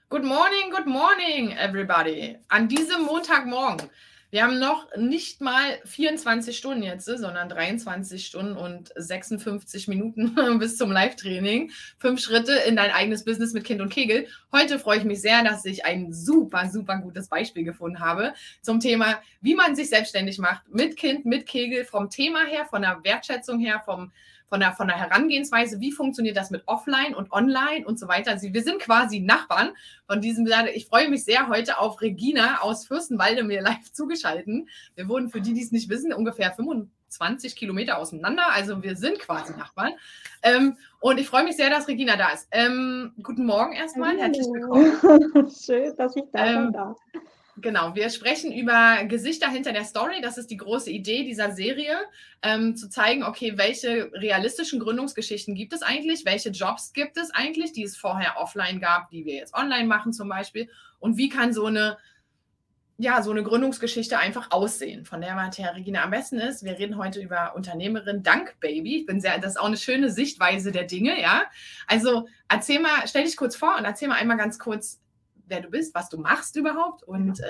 Good morning, everybody. An diesem Montagmorgen. Wir haben noch nicht mal 24 Stunden jetzt, sondern 23 Stunden und 56 Minuten bis zum Live-Training. 5 Schritte in dein eigenes Business mit Kind und Kegel. Heute freue ich mich sehr, dass ich ein super gutes Beispiel gefunden habe zum Thema, wie man sich selbstständig macht mit Kind, mit Kegel, vom Thema her, von der Wertschätzung her, von der Herangehensweise, wie funktioniert das mit Offline und Online und so weiter. Also wir sind quasi Nachbarn. Von diesem Seite, ich freue mich sehr heute auf Regina aus Fürstenwalde mir live zugeschaltet. Wir wohnen, für die, die es nicht wissen, ungefähr 25 Kilometer auseinander. Also wir sind quasi Nachbarn. Und ich freue mich sehr, dass Regina da ist. Guten Morgen erstmal, herzlich willkommen. Schön, dass ich da sein darf. Genau, wir sprechen über Gesichter hinter der Story. Das ist die große Idee dieser Serie, zu zeigen, okay, welche realistischen Gründungsgeschichten gibt es eigentlich, welche Jobs gibt es eigentlich, die es vorher offline gab, die wir jetzt online machen zum Beispiel, und wie kann so eine Gründungsgeschichte einfach aussehen. Von der Materie, Regina, am besten ist, wir reden heute über Unternehmerin Dankbaby. Das ist auch eine schöne Sichtweise der Dinge, ja. Also stell dich kurz vor und erzähl mal einmal ganz kurz, wer du bist, was du machst überhaupt und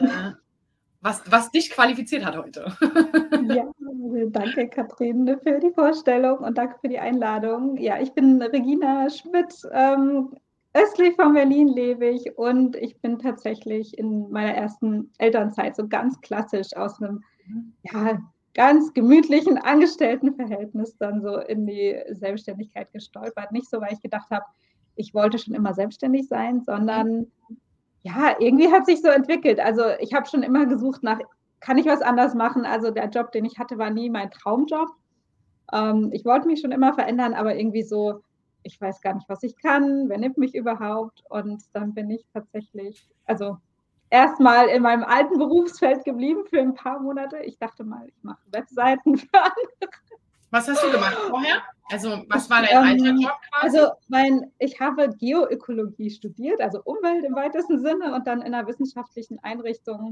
was dich qualifiziert hat heute. Ja, danke Katrin für die Vorstellung und danke für die Einladung. Ja, ich bin Regina Schmidt, östlich von Berlin lebe ich und ich bin tatsächlich in meiner ersten Elternzeit so ganz klassisch aus einem ganz gemütlichen Angestelltenverhältnis dann so in die Selbstständigkeit gestolpert. Nicht so, weil ich gedacht habe, ich wollte schon immer selbstständig sein, sondern ja, irgendwie hat sich so entwickelt. Also ich habe schon immer gesucht nach, kann ich was anders machen? Also der Job, den ich hatte, war nie mein Traumjob. Ich wollte mich schon immer verändern, aber irgendwie so, ich weiß gar nicht, was ich kann, wer nimmt mich überhaupt? Und dann bin ich tatsächlich, also erstmal in meinem alten Berufsfeld geblieben für ein paar Monate. Ich dachte mal, ich mache Webseiten für andere. Was hast du gemacht vorher? Also was war dein alter Job quasi? Also ich habe Geoökologie studiert, also Umwelt im weitesten Sinne und dann in einer wissenschaftlichen Einrichtung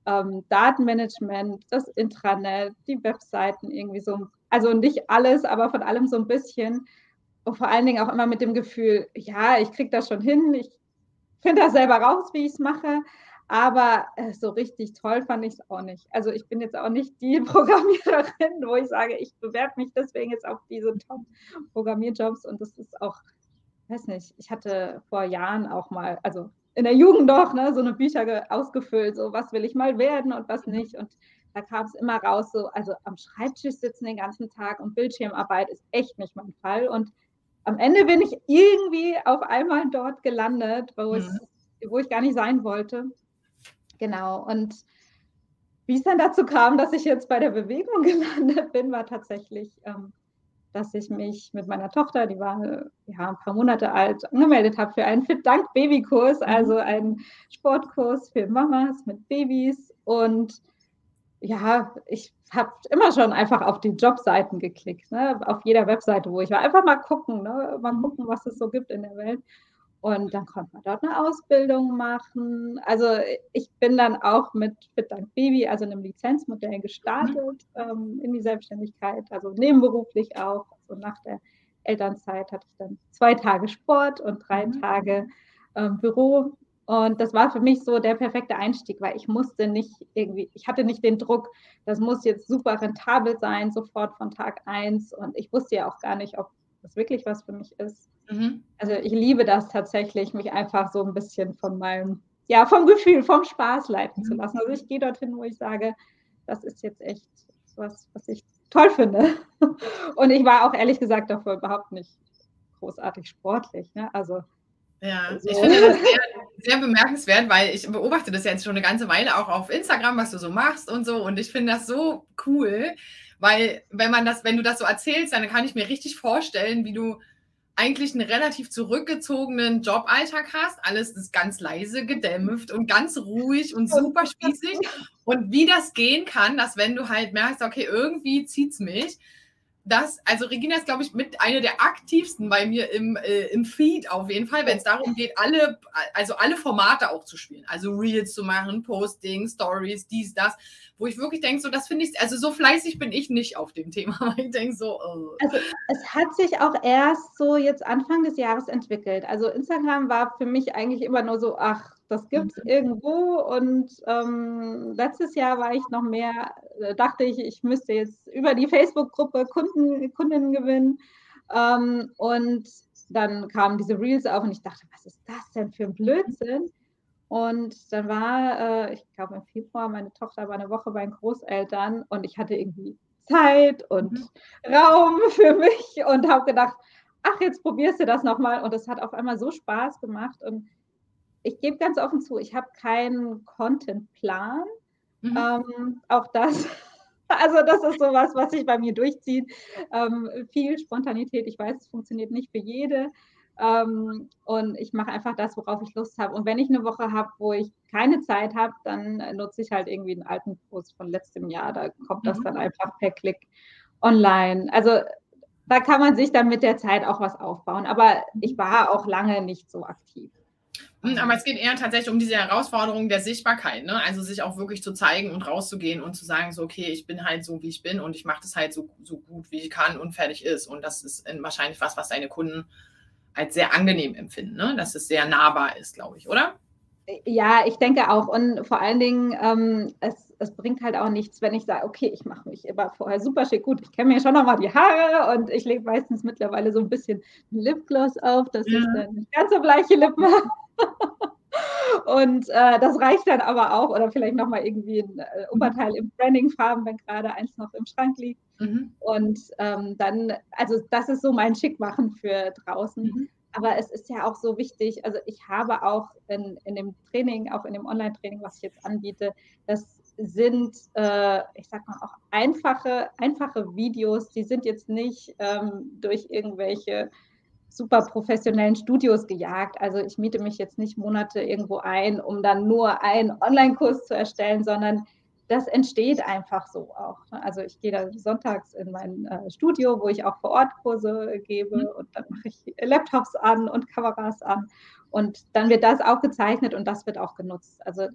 Datenmanagement, das Intranet, die Webseiten irgendwie so, also nicht alles, aber von allem so ein bisschen und vor allen Dingen auch immer mit dem Gefühl, ja, ich kriege das schon hin, ich finde das selber raus, wie ich es mache, aber so richtig toll fand ich es auch nicht. Also ich bin jetzt auch nicht die Programmiererin, wo ich sage, ich bewerbe mich deswegen jetzt auf diese Top-Programmierjobs und das ist auch, weiß nicht, ich hatte vor Jahren auch mal, also in der Jugend doch, ne, so eine Bücher ausgefüllt, so was will ich mal werden und was nicht und da kam es immer raus, so, also am Schreibtisch sitzen den ganzen Tag und Bildschirmarbeit ist echt nicht mein Fall und am Ende bin ich irgendwie auf einmal dort gelandet, wo ich gar nicht sein wollte. Genau. Und wie es dann dazu kam, dass ich jetzt bei der Bewegung gelandet bin, war tatsächlich, dass ich mich mit meiner Tochter, die war ein paar Monate alt, angemeldet habe für einen Fit-Dank-Baby-Kurs, also einen Sportkurs für Mamas mit Babys. Und ja, ich habe immer schon einfach auf die Jobseiten geklickt, ne? Auf jeder Webseite, wo ich war. Einfach mal gucken, ne? Mal gucken, was es so gibt in der Welt. Und dann konnte man dort eine Ausbildung machen. Also ich bin dann auch mit Fit-Dank Baby, also einem Lizenzmodell gestartet in die Selbstständigkeit, also nebenberuflich auch. Also nach der Elternzeit hatte ich dann 2 Tage Sport und 3 Tage Büro. Und das war für mich so der perfekte Einstieg, weil ich hatte nicht den Druck, das muss jetzt super rentabel sein, sofort von Tag 1. Und ich wusste ja auch gar nicht, ob das wirklich was für mich ist. Also ich liebe das tatsächlich, mich einfach so ein bisschen vom Gefühl, vom Spaß leiten zu lassen. Also ich gehe dorthin, wo ich sage, das ist jetzt echt was ich toll finde. Und ich war auch ehrlich gesagt davor überhaupt nicht großartig sportlich. Ne? Also ja, ich finde das sehr, sehr bemerkenswert, weil ich beobachte das jetzt schon eine ganze Weile auch auf Instagram, was du so machst und so. Und ich finde das so cool, weil wenn du das so erzählst, dann kann ich mir richtig vorstellen, wie du eigentlich einen relativ zurückgezogenen Joballtag hast. Alles ist ganz leise, gedämpft und ganz ruhig und super spießig. Und wie das gehen kann, dass wenn du halt merkst, okay, irgendwie zieht's mich, also Regina ist, glaube ich, mit einer der aktivsten bei mir im Feed auf jeden Fall, wenn es darum geht, alle Formate auch zu spielen. Also Reels zu machen, Posting, Stories, dies, das, wo ich wirklich denke, so, das finde ich, also so fleißig bin ich nicht auf dem Thema. Ich denke so, Also es hat sich auch erst so jetzt Anfang des Jahres entwickelt. Also Instagram war für mich eigentlich immer nur so, ach, das gibt's irgendwo. Und letztes Jahr war ich noch mehr, dachte ich müsste jetzt über die Facebook-Gruppe Kundinnen gewinnen. Und dann kamen diese Reels auf und ich dachte, was ist das denn für ein Blödsinn? Und dann war, ich glaube im Februar, meine Tochter war eine Woche bei den Großeltern und ich hatte irgendwie Zeit und Raum für mich und habe gedacht, ach, jetzt probierst du das nochmal. Und es hat auf einmal so Spaß gemacht. Und ich gebe ganz offen zu, ich habe keinen Contentplan. Auch das, also das ist sowas, was sich bei mir durchzieht. Viel Spontanität. Ich weiß, es funktioniert nicht für jede. Und ich mache einfach das, worauf ich Lust habe. Und wenn ich eine Woche habe, wo ich keine Zeit habe, dann nutze ich halt irgendwie einen alten Post von letztem Jahr. Da kommt das dann einfach per Klick online. Also da kann man sich dann mit der Zeit auch was aufbauen. Aber ich war auch lange nicht so aktiv. Aber es geht eher tatsächlich um diese Herausforderung der Sichtbarkeit, ne? Also sich auch wirklich zu zeigen und rauszugehen und zu sagen, so, okay, ich bin halt so, wie ich bin und ich mache das halt so gut, wie ich kann und fertig ist. Und das ist wahrscheinlich was deine Kunden als sehr angenehm empfinden, ne? Dass es sehr nahbar ist, glaube ich, oder? Ja, ich denke auch. Und vor allen Dingen, es bringt halt auch nichts, wenn ich sage, okay, ich mache mich immer vorher super schick. Gut, ich kenne mir schon nochmal die Haare und ich lege meistens mittlerweile so ein bisschen Lipgloss auf, dass ich dann nicht ganz so bleiche Lippen habe. Und das reicht dann aber auch. Oder vielleicht nochmal irgendwie ein Oberteil im Branding-Farben, wenn gerade eins noch im Schrank liegt. Und dann, also das ist so mein Schickmachen für draußen. Aber es ist ja auch so wichtig, also ich habe auch in dem Training, auch in dem Online-Training, was ich jetzt anbiete, das sind, ich sag mal, auch einfache Videos, die sind jetzt nicht durch irgendwelche super professionellen Studios gejagt. Also ich miete mich jetzt nicht Monate irgendwo ein, um dann nur einen Online-Kurs zu erstellen, sondern das entsteht einfach so auch. Also ich gehe da sonntags in mein Studio, wo ich auch vor Ort Kurse gebe und dann mache ich Laptops an und Kameras an und dann wird das aufgezeichnet und das wird auch genutzt. Also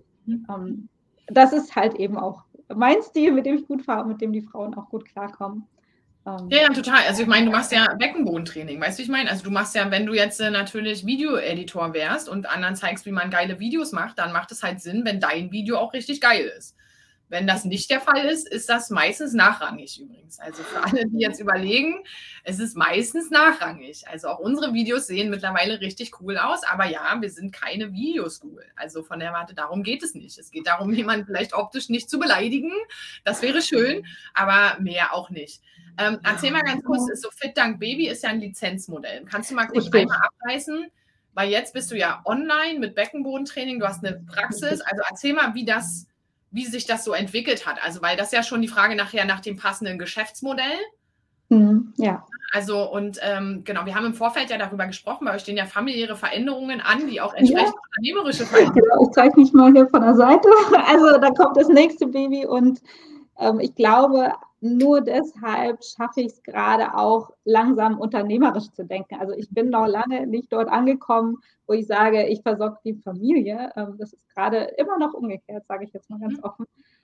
das ist halt eben auch mein Stil, mit dem ich gut fahre und mit dem die Frauen auch gut klarkommen. Ja, total. Also ich meine, du machst ja Beckenbodentraining, weißt du, wie ich meine? Also du machst ja, wenn du jetzt natürlich Video-Editor wärst und anderen zeigst, wie man geile Videos macht, dann macht es halt Sinn, wenn dein Video auch richtig geil ist. Wenn das nicht der Fall ist, ist das meistens nachrangig übrigens. Also für alle, die jetzt überlegen, es ist meistens nachrangig. Also auch unsere Videos sehen mittlerweile richtig cool aus, aber ja, wir sind keine Videoschool. Also von der Warte, darum geht es nicht. Es geht darum, jemanden vielleicht optisch nicht zu beleidigen. Das wäre schön, aber mehr auch nicht. Erzähl mal ganz kurz, so Fit Dank Baby ist ja ein Lizenzmodell. Kannst du mal kurz einmal abreißen? Weil jetzt bist du ja online mit Beckenbodentraining, du hast eine Praxis. Also erzähl mal, wie sich das so entwickelt hat. Also, weil das ja schon die Frage nachher nach dem passenden Geschäftsmodell. Ja. Also, und genau, wir haben im Vorfeld ja darüber gesprochen, bei euch stehen ja familiäre Veränderungen an, die auch entsprechend unternehmerische Veränderungen. Genau, ich zeige mich mal hier von der Seite. Also, da kommt das nächste Baby und ich glaube, nur deshalb schaffe ich es gerade auch langsam unternehmerisch zu denken. Also ich bin noch lange nicht dort angekommen, wo ich sage, ich versorge die Familie. Das ist gerade immer noch umgekehrt, sage ich jetzt mal ganz offen.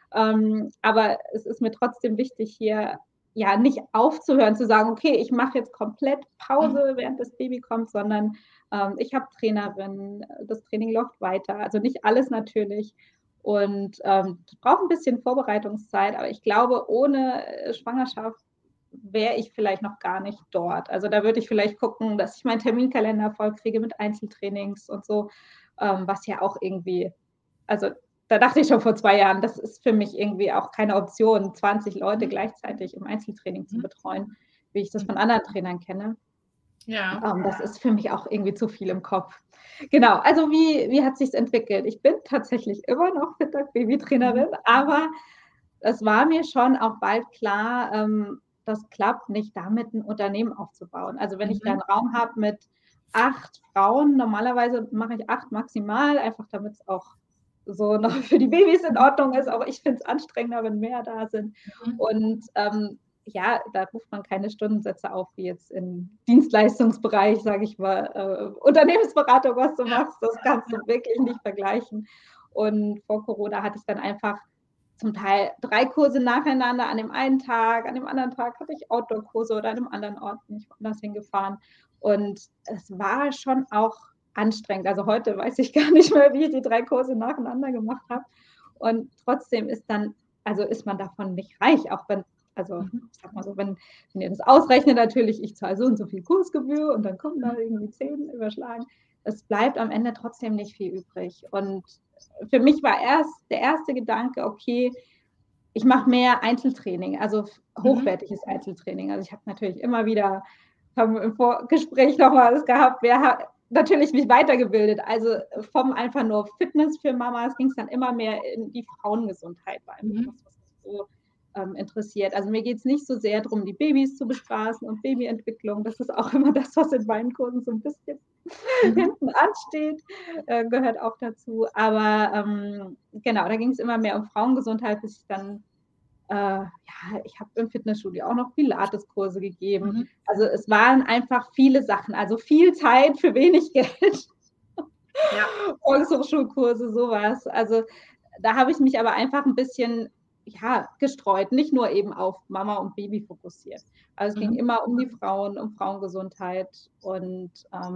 Aber es ist mir trotzdem wichtig, hier ja nicht aufzuhören, zu sagen, okay, ich mache jetzt komplett Pause, während das Baby kommt, sondern ich habe Trainerinnen, das Training läuft weiter. Also nicht alles natürlich. Und braucht ein bisschen Vorbereitungszeit, aber ich glaube, ohne Schwangerschaft wäre ich vielleicht noch gar nicht dort. Also da würde ich vielleicht gucken, dass ich meinen Terminkalender voll kriege mit Einzeltrainings und so, was ja auch irgendwie, also da dachte ich schon vor 2 Jahren, das ist für mich irgendwie auch keine Option, 20 Leute gleichzeitig im Einzeltraining zu betreuen, wie ich das von anderen Trainern kenne. Ja. Das ist für mich auch irgendwie zu viel im Kopf. Genau, also wie hat sich entwickelt? Ich bin tatsächlich immer noch Fit Dank Baby-Trainerin, aber es war mir schon auch bald klar, das klappt nicht, damit ein Unternehmen aufzubauen. Also wenn ich da einen Raum habe mit 8 Frauen, normalerweise mache ich 8 maximal, einfach damit es auch so noch für die Babys in Ordnung ist. Auch ich finde es anstrengender, wenn mehr da sind. Und ja, da ruft man keine Stundensätze auf, wie jetzt im Dienstleistungsbereich, sage ich mal, Unternehmensberatung, was du machst, das kannst du wirklich nicht vergleichen. Und vor Corona hatte ich dann einfach zum Teil 3 Kurse nacheinander an dem einen Tag, an dem anderen Tag hatte ich Outdoor-Kurse oder an einem anderen Ort bin ich woanders hingefahren. Und es war schon auch anstrengend. Also heute weiß ich gar nicht mehr, wie ich die 3 Kurse nacheinander gemacht habe. Und trotzdem ist man davon nicht reich, auch wenn, also ich sag mal so, wenn ihr das ausrechnet, natürlich, ich zahle so und so viel Kursgebühr und dann kommen da irgendwie 10 überschlagen. Es bleibt am Ende trotzdem nicht viel übrig. Und für mich war der erste Gedanke, okay, ich mache mehr Einzeltraining, also hochwertiges Einzeltraining. Also ich habe natürlich immer wieder, haben wir im Vorgespräch nochmal das gehabt, wer hat natürlich mich weitergebildet. Also vom einfach nur Fitness für Mamas ging es dann immer mehr in die Frauengesundheit, war einfach was mich so interessiert. Also mir geht es nicht so sehr darum, die Babys zu bespaßen und Babyentwicklung. Das ist auch immer das, was in meinen Kursen so ein bisschen hinten ansteht, gehört auch dazu. Aber genau, da ging es immer mehr um Frauengesundheit, bis ich dann, ich habe im Fitnessstudio auch noch Pilates-Kurse gegeben. Also es waren einfach viele Sachen, also viel Zeit für wenig Geld. Ja. Volkshochschulkurse, sowas. Also da habe ich mich aber einfach ein bisschen gestreut, nicht nur eben auf Mama und Baby fokussiert. Also es ging immer um die Frauen, um Frauengesundheit und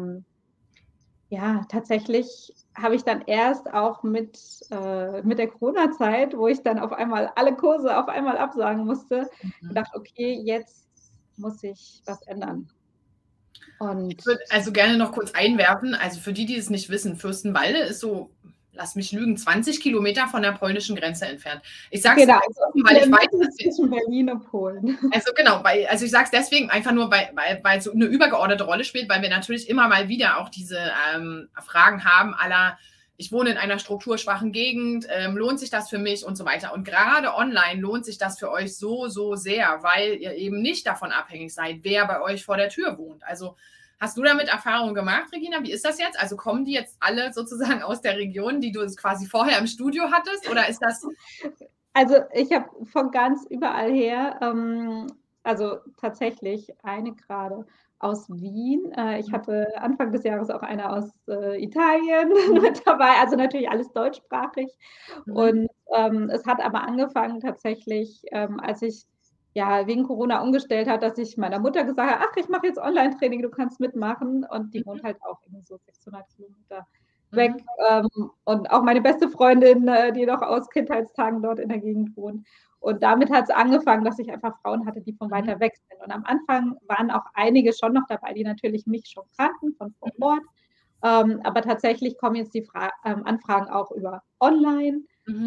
tatsächlich habe ich dann erst auch mit der Corona-Zeit, wo ich dann auf einmal alle Kurse auf einmal absagen musste, gedacht, okay, jetzt muss ich was ändern. Und ich würde also gerne noch kurz einwerfen, also für die es nicht wissen, Fürstenwalde ist so, lass mich lügen, 20 Kilometer von der polnischen Grenze entfernt. Ich sage es genau, weil ich weiß, zwischen Berlin und Polen. Also genau, also ich sage es deswegen einfach nur, weil so eine übergeordnete Rolle spielt, weil wir natürlich immer mal wieder auch diese Fragen haben, ich wohne in einer strukturschwachen Gegend, lohnt sich das für mich und so weiter. Und gerade online lohnt sich das für euch so, so sehr, weil ihr eben nicht davon abhängig seid, wer bei euch vor der Tür wohnt. Also hast du damit Erfahrungen gemacht, Regina? Wie ist das jetzt? Also kommen die jetzt alle sozusagen aus der Region, die du quasi vorher im Studio hattest? Oder ist das... Also ich habe von ganz überall her, also tatsächlich eine gerade aus Wien. Ich hatte Anfang des Jahres auch eine aus Italien mit dabei, also natürlich alles deutschsprachig. Und es hat aber angefangen tatsächlich, als ich wegen Corona umgestellt hat, dass ich meiner Mutter gesagt habe, ach, ich mache jetzt Online-Training, du kannst mitmachen. Und die wohnt halt auch irgendwie so 600 Kilometer weg. Und auch meine beste Freundin, die noch aus Kindheitstagen dort in der Gegend wohnt. Und damit hat es angefangen, dass ich einfach Frauen hatte, die von weiter weg sind. Und am Anfang waren auch einige schon noch dabei, die natürlich mich schon kannten von vor Ort. Aber tatsächlich kommen jetzt die Anfragen auch über online.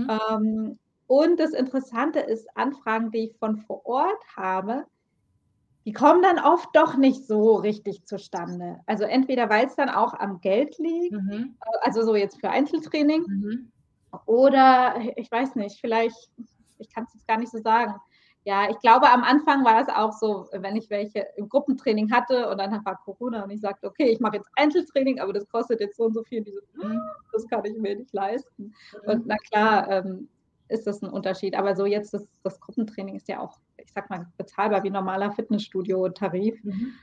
Und das Interessante ist, Anfragen, die ich von vor Ort habe, die kommen dann oft doch nicht so richtig zustande. Also entweder, weil es dann auch am Geld liegt, also so jetzt für Einzeltraining, oder ich weiß nicht, vielleicht, ich kann es jetzt gar nicht so sagen. Ja, ich glaube, am Anfang war es auch so, wenn ich welche im Gruppentraining hatte und dann war Corona und ich sagte, okay, ich mache jetzt Einzeltraining, aber das kostet jetzt so und so viel. Die so, das kann ich mir nicht leisten. Und na klar, ist das ein Unterschied. Aber so jetzt, das Gruppentraining ist ja auch, ich sag mal, bezahlbar wie normaler Fitnessstudio-Tarif.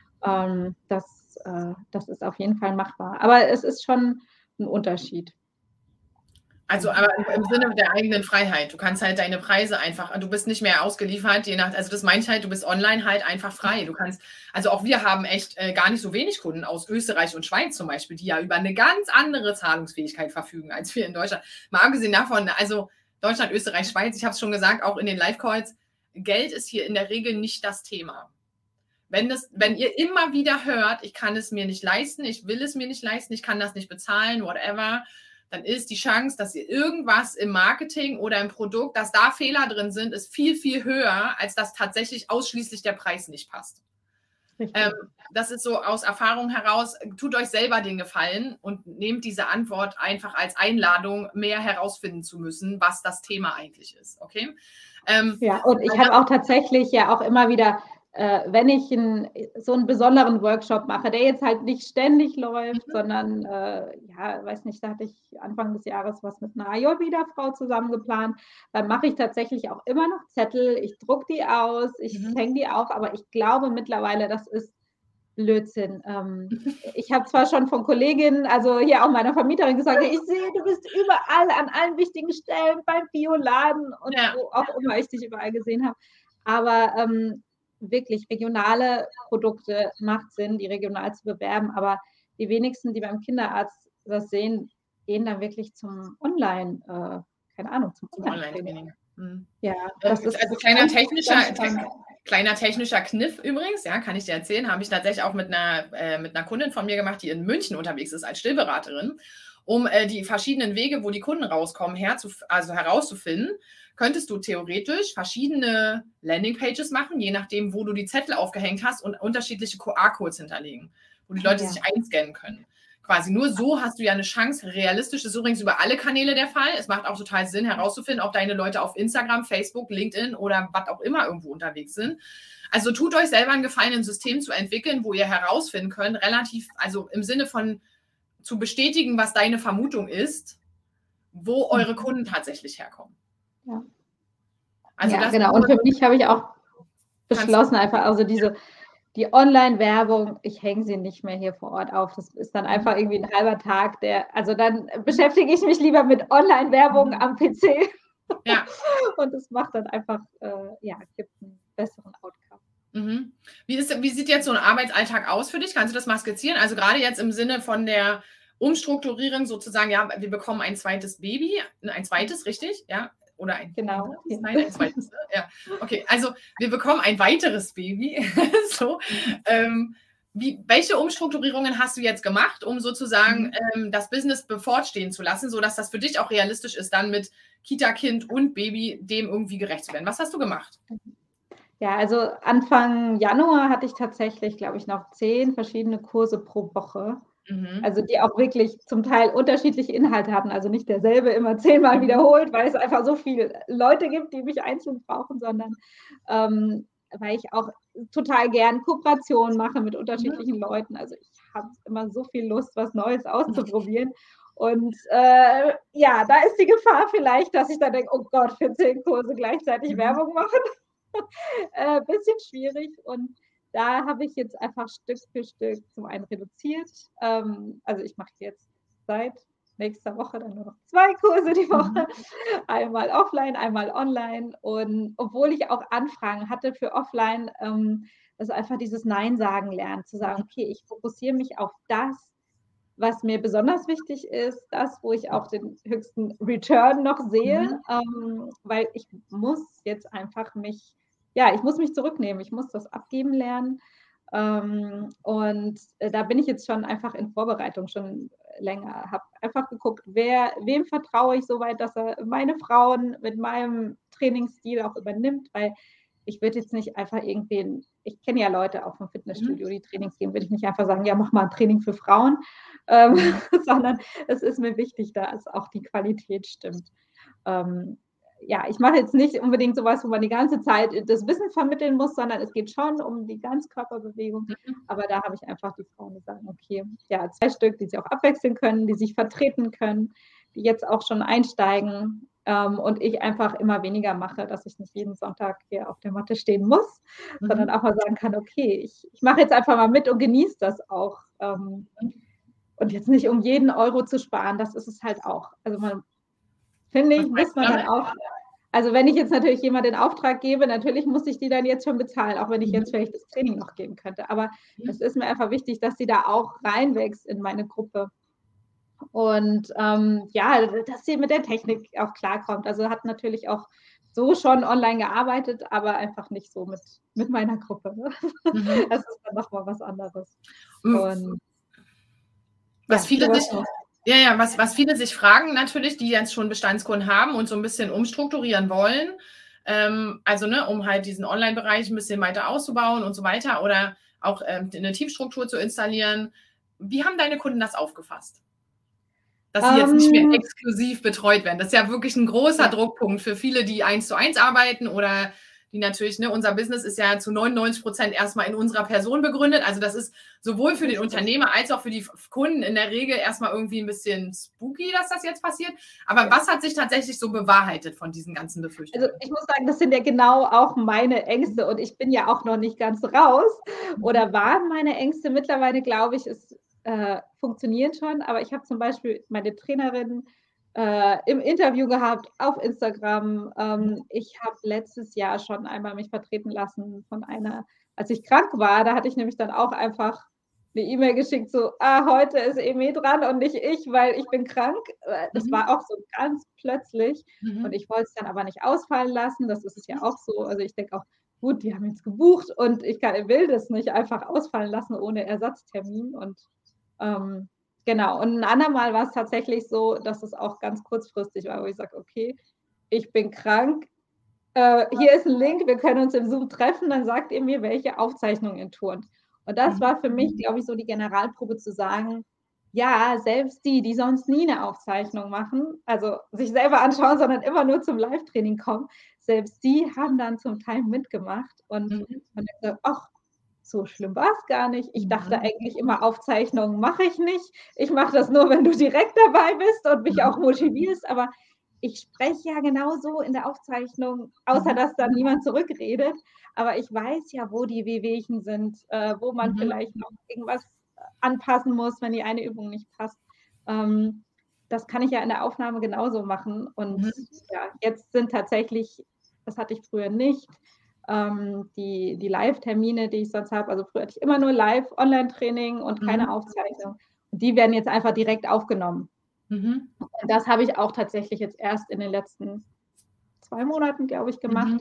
Das ist auf jeden Fall machbar. Aber es ist schon ein Unterschied. Also aber im Sinne der eigenen Freiheit. Du kannst halt deine Preise einfach, du bist nicht mehr ausgeliefert, also das meint halt, du bist online halt einfach frei. Du kannst, also auch wir haben echt gar nicht so wenig Kunden aus Österreich und Schweiz zum Beispiel, die ja über eine ganz andere Zahlungsfähigkeit verfügen als wir in Deutschland. Mal abgesehen davon, also Deutschland, Österreich, Schweiz, ich habe es schon gesagt, auch in den Live-Calls, Geld ist hier in der Regel nicht das Thema. Wenn ihr immer wieder hört, ich kann es mir nicht leisten, ich will es mir nicht leisten, ich kann das nicht bezahlen, whatever, dann ist die Chance, dass ihr irgendwas im Marketing oder im Produkt, dass da Fehler drin sind, ist viel, viel höher, als dass tatsächlich ausschließlich der Preis nicht passt. Das ist so aus Erfahrung heraus, tut euch selber den Gefallen und nehmt diese Antwort einfach als Einladung, mehr herausfinden zu müssen, was das Thema eigentlich ist, okay? Und ich habe auch tatsächlich auch immer wieder wenn ich so einen besonderen Workshop mache, der jetzt halt nicht ständig läuft, sondern, ja, weiß nicht, da hatte ich Anfang des Jahres was mit einer Ayurveda-Frau zusammen geplant. Dann mache ich tatsächlich auch immer noch Zettel. Ich drucke die aus, ich hänge die auf, aber ich glaube mittlerweile, das ist Blödsinn. Ich habe zwar schon von Kolleginnen, also hier auch meiner Vermieterin gesagt: „Ich sehe, du bist überall an allen wichtigen Stellen beim Bioladen“ und Ja. wo auch immer ich dich überall gesehen habe. Aber, wirklich regionale Produkte macht Sinn, die regional zu bewerben, aber die wenigsten, die beim Kinderarzt das sehen, gehen dann wirklich zum Online keine Ahnung, zum Zum Online-Training. Online-Training. Mhm. Ja, das ist Also kleiner technischer Kniff übrigens, ja, kann ich dir erzählen, habe ich tatsächlich auch mit einer Kundin von mir gemacht, die in München unterwegs ist als Stillberaterin, um die verschiedenen Wege, wo die Kunden rauskommen, herauszufinden, könntest du theoretisch verschiedene Landingpages machen, je nachdem, wo du die Zettel aufgehängt hast und unterschiedliche QR-Codes hinterlegen, wo die Leute sich einscannen können. Quasi nur so hast du ja eine Chance, realistisch, das ist übrigens über alle Kanäle der Fall. Es macht auch total Sinn, herauszufinden, ob deine Leute auf Instagram, Facebook, LinkedIn oder was auch immer irgendwo unterwegs sind. Also tut euch selber einen Gefallen, ein System zu entwickeln, wo ihr herausfinden könnt, also im Sinne von zu bestätigen, was deine Vermutung ist, wo eure Kunden tatsächlich herkommen. Ja. Also ja, genau. Und für mich habe ich auch beschlossen, einfach, also die Online-Werbung, ich hänge sie nicht mehr hier vor Ort auf. Das ist dann einfach irgendwie ein halber Tag, also dann beschäftige ich mich lieber mit Online-Werbung am PC. Ja. Und es macht dann einfach, gibt einen besseren Outcome. Mhm. Wie sieht jetzt so ein Arbeitsalltag aus für dich? Kannst du das mal skizzieren? Also gerade jetzt im Sinne von der Umstrukturierung sozusagen, ja, wir bekommen ein zweites Baby, ein zweites, richtig? Ja, oder ein drittes? Nein, ein zweites. Ja, okay. Also wir bekommen ein weiteres Baby. So. Welche Umstrukturierungen hast du jetzt gemacht, um sozusagen das Business bevorstehen zu lassen, sodass das für dich auch realistisch ist, dann mit Kita-Kind und Baby dem irgendwie gerecht zu werden? Was hast du gemacht? Ja, also Anfang Januar hatte ich tatsächlich, glaube ich, noch 10 verschiedene Kurse pro Woche. Also die auch wirklich zum Teil unterschiedliche Inhalte hatten, also nicht derselbe immer 10-mal wiederholt, weil es einfach so viele Leute gibt, die mich einzeln brauchen, sondern weil ich auch total gern Kooperationen mache mit unterschiedlichen Leuten. Also ich habe immer so viel Lust, was Neues auszuprobieren. Und da ist die Gefahr vielleicht, dass ich dann denke, oh Gott, für 10 Kurse gleichzeitig Werbung machen. Bisschen schwierig, und da habe ich jetzt einfach Stück für Stück zum einen reduziert. Also ich mache jetzt seit nächster Woche dann nur noch 2 Kurse die Woche, einmal offline, einmal online. Und obwohl ich auch Anfragen hatte für offline, also einfach dieses Nein sagen lernen, zu sagen, okay, ich fokussiere mich auf das, was mir besonders wichtig ist, das, wo ich auch den höchsten Return noch sehe, weil ich muss jetzt einfach ich muss mich zurücknehmen, ich muss das abgeben lernen. Und da bin ich jetzt schon einfach in Vorbereitung schon länger, habe einfach geguckt, wem vertraue ich so weit, dass er meine Frauen mit meinem Trainingsstil auch übernimmt, weil ich würde jetzt nicht einfach ich kenne ja Leute auch vom Fitnessstudio, die Trainings geben, würde ich nicht einfach sagen, ja, mach mal ein Training für Frauen, sondern es ist mir wichtig, dass auch die Qualität stimmt. Ich mache jetzt nicht unbedingt sowas, wo man die ganze Zeit das Wissen vermitteln muss, sondern es geht schon um die Ganzkörperbewegung. Aber da habe ich einfach die Frauen, die sagen, okay, ja, 2 Stück, die sie auch abwechseln können, die sich vertreten können, die jetzt auch schon einsteigen, und ich einfach immer weniger mache, dass ich nicht jeden Sonntag hier auf der Matte stehen muss, sondern auch mal sagen kann, okay, ich mache jetzt einfach mal mit und genieße das auch. Und jetzt nicht, um jeden Euro zu sparen, das ist es halt auch. Also finde ich, muss man dann auch, also wenn ich jetzt natürlich jemandem den Auftrag gebe, natürlich muss ich die dann jetzt schon bezahlen, auch wenn ich jetzt vielleicht das Training noch geben könnte. Aber es ist mir einfach wichtig, dass sie da auch reinwächst in meine Gruppe. Und dass sie mit der Technik auch klarkommt. Also hat natürlich auch so schon online gearbeitet, aber einfach nicht so mit meiner Gruppe. Ne? Das ist dann nochmal was anderes. Und was viele sich fragen natürlich, die jetzt schon Bestandskunden haben und so ein bisschen umstrukturieren wollen, um halt diesen Online-Bereich ein bisschen weiter auszubauen und so weiter oder auch eine Teamstruktur zu installieren. Wie haben deine Kunden das aufgefasst? Dass sie jetzt nicht mehr exklusiv betreut werden. Das ist ja wirklich ein großer Druckpunkt für viele, die 1:1 arbeiten oder die natürlich, ne, unser Business ist ja zu 99% erstmal in unserer Person begründet. Also das ist sowohl für den Unternehmer als auch für die Kunden in der Regel erstmal irgendwie ein bisschen spooky, dass das jetzt passiert. Aber was hat sich tatsächlich so bewahrheitet von diesen ganzen Befürchtungen? Also ich muss sagen, das sind ja genau auch meine Ängste und ich bin ja auch noch nicht ganz raus oder waren meine Ängste. Mittlerweile glaube ich, es funktioniert schon, aber ich habe zum Beispiel meine Trainerin im Interview gehabt auf Instagram. Ich habe letztes Jahr schon einmal mich vertreten lassen von einer, als ich krank war, da hatte ich nämlich dann auch einfach eine E-Mail geschickt, so, heute ist Emi dran und nicht ich, weil ich bin krank. Das war auch so ganz plötzlich und ich wollte es dann aber nicht ausfallen lassen. Das ist es ja auch so. Also ich denke auch, gut, die haben jetzt gebucht und will das nicht einfach ausfallen lassen ohne Ersatztermin. Und genau. Und ein andermal war es tatsächlich so, dass es auch ganz kurzfristig war, wo ich sage, okay, ich bin krank. Hier ist ein Link, wir können uns im Zoom treffen, dann sagt ihr mir, welche Aufzeichnung ihr turnt. Und das war für mich, glaube ich, so die Generalprobe zu sagen, ja, selbst die sonst nie eine Aufzeichnung machen, also sich selber anschauen, sondern immer nur zum Live-Training kommen, selbst die haben dann zum Teil mitgemacht und man denkt, ach, so schlimm war es gar nicht. Ich dachte eigentlich immer, Aufzeichnungen mache ich nicht. Ich mache das nur, wenn du direkt dabei bist und mich auch motivierst, aber ich spreche ja genauso in der Aufzeichnung, außer dass dann niemand zurückredet. Aber ich weiß ja, wo die Wehwehchen sind, wo man vielleicht noch irgendwas anpassen muss, wenn die eine Übung nicht passt. Das kann ich ja in der Aufnahme genauso machen. Und ja, jetzt sind tatsächlich, das hatte ich früher nicht, die Live-Termine, die ich sonst habe. Also früher hatte ich immer nur Live-Online-Training und keine Aufzeichnung. Und die werden jetzt einfach direkt aufgenommen. Und das habe ich auch tatsächlich jetzt erst in den letzten 2 Monaten, glaube ich, gemacht.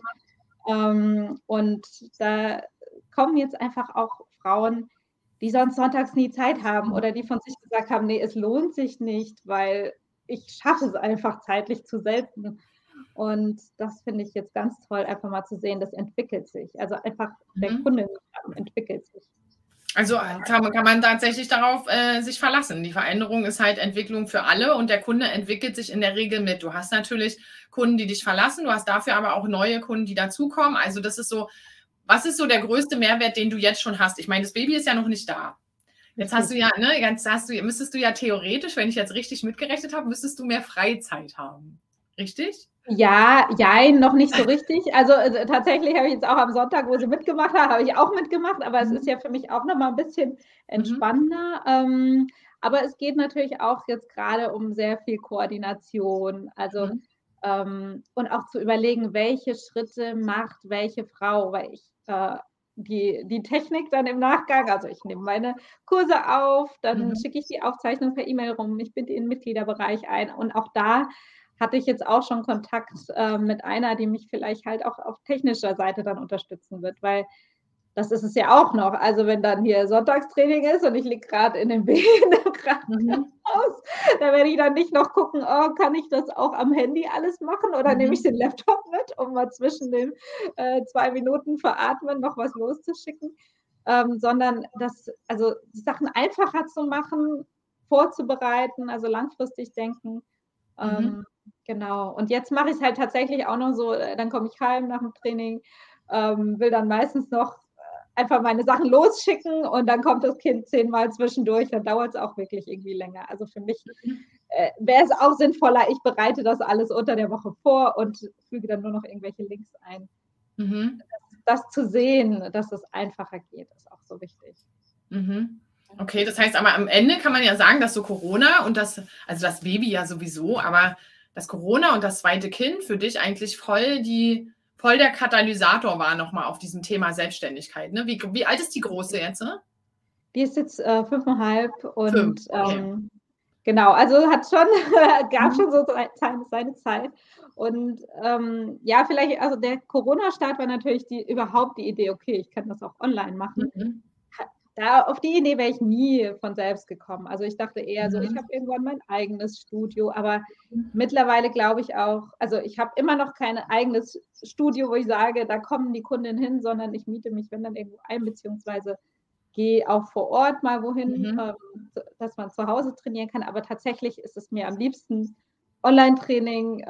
Und da kommen jetzt einfach auch Frauen, die sonst sonntags nie Zeit haben oder die von sich gesagt haben, nee, es lohnt sich nicht, weil ich schaffe es einfach zeitlich zu selten. Und das finde ich jetzt ganz toll, einfach mal zu sehen, das entwickelt sich. Also einfach der Kunde entwickelt sich. Also kann man tatsächlich darauf sich verlassen. Die Veränderung ist halt Entwicklung für alle und der Kunde entwickelt sich in der Regel mit. Du hast natürlich Kunden, die dich verlassen, du hast dafür aber auch neue Kunden, die dazukommen. Also das ist so, was ist so der größte Mehrwert, den du jetzt schon hast? Ich meine, das Baby ist ja noch nicht da. Jetzt hast du ja, ne, müsstest du ja theoretisch, wenn ich jetzt richtig mitgerechnet habe, müsstest du mehr Freizeit haben. Richtig? Ja, jein, noch nicht so richtig. Also tatsächlich habe ich jetzt auch am Sonntag, wo sie mitgemacht hat, habe ich auch mitgemacht, aber es ist ja für mich auch noch mal ein bisschen entspannender. Aber es geht natürlich auch jetzt gerade um sehr viel Koordination. Also und auch zu überlegen, welche Schritte macht welche Frau, weil ich die Technik dann im Nachgang, also ich nehme meine Kurse auf, dann schicke ich die Aufzeichnung per E-Mail rum, ich binde den Mitgliederbereich ein und auch da hatte ich jetzt auch schon Kontakt mit einer, die mich vielleicht halt auch auf technischer Seite dann unterstützen wird, weil das ist es ja auch noch. Also wenn dann hier Sonntagstraining ist und ich liege gerade in den Wehen im Krankenhaus, da werde ich dann nicht noch gucken, oh, kann ich das auch am Handy alles machen oder nehme ich den Laptop mit, um mal zwischen den 2 Minuten veratmen noch was loszuschicken, sondern also die Sachen einfacher zu machen, vorzubereiten, also langfristig denken. Genau. Und jetzt mache ich es halt tatsächlich auch noch so, dann komme ich heim nach dem Training, will dann meistens noch einfach meine Sachen losschicken und dann kommt das Kind 10-mal zwischendurch, dann dauert es auch wirklich irgendwie länger. Also für mich wäre es auch sinnvoller, ich bereite das alles unter der Woche vor und füge dann nur noch irgendwelche Links ein. Das zu sehen, dass es einfacher geht, ist auch so wichtig. Okay, das heißt aber am Ende kann man ja sagen, dass so Corona und also das Baby ja sowieso, aber dass Corona und das zweite Kind für dich eigentlich voll der Katalysator war nochmal auf diesem Thema Selbstständigkeit. Ne? Wie alt ist die Große jetzt? Ne? Die ist jetzt 5,5 und 5, okay. Genau, also gab schon so seine Zeit. Und ja, vielleicht, also der Corona-Start war natürlich überhaupt die Idee, okay, ich kann das auch online machen. Auf die Idee wäre ich nie von selbst gekommen. Also ich dachte eher so, ich habe irgendwann mein eigenes Studio, aber mittlerweile glaube ich auch, also ich habe immer noch kein eigenes Studio, wo ich sage, da kommen die Kundinnen hin, sondern ich miete mich, wenn dann irgendwo ein, beziehungsweise gehe auch vor Ort mal wohin, dass man zu Hause trainieren kann. Aber tatsächlich ist es mir am liebsten, Online-Training,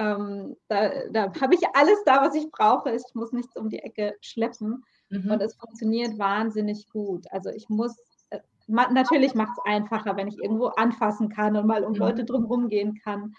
da habe ich alles da, was ich brauche. Ich muss nichts um die Ecke schleppen und Mhm. es funktioniert wahnsinnig gut. Also, ich muss natürlich macht es einfacher, wenn ich irgendwo anfassen kann und mal um Leute Mhm. drumherum gehen kann.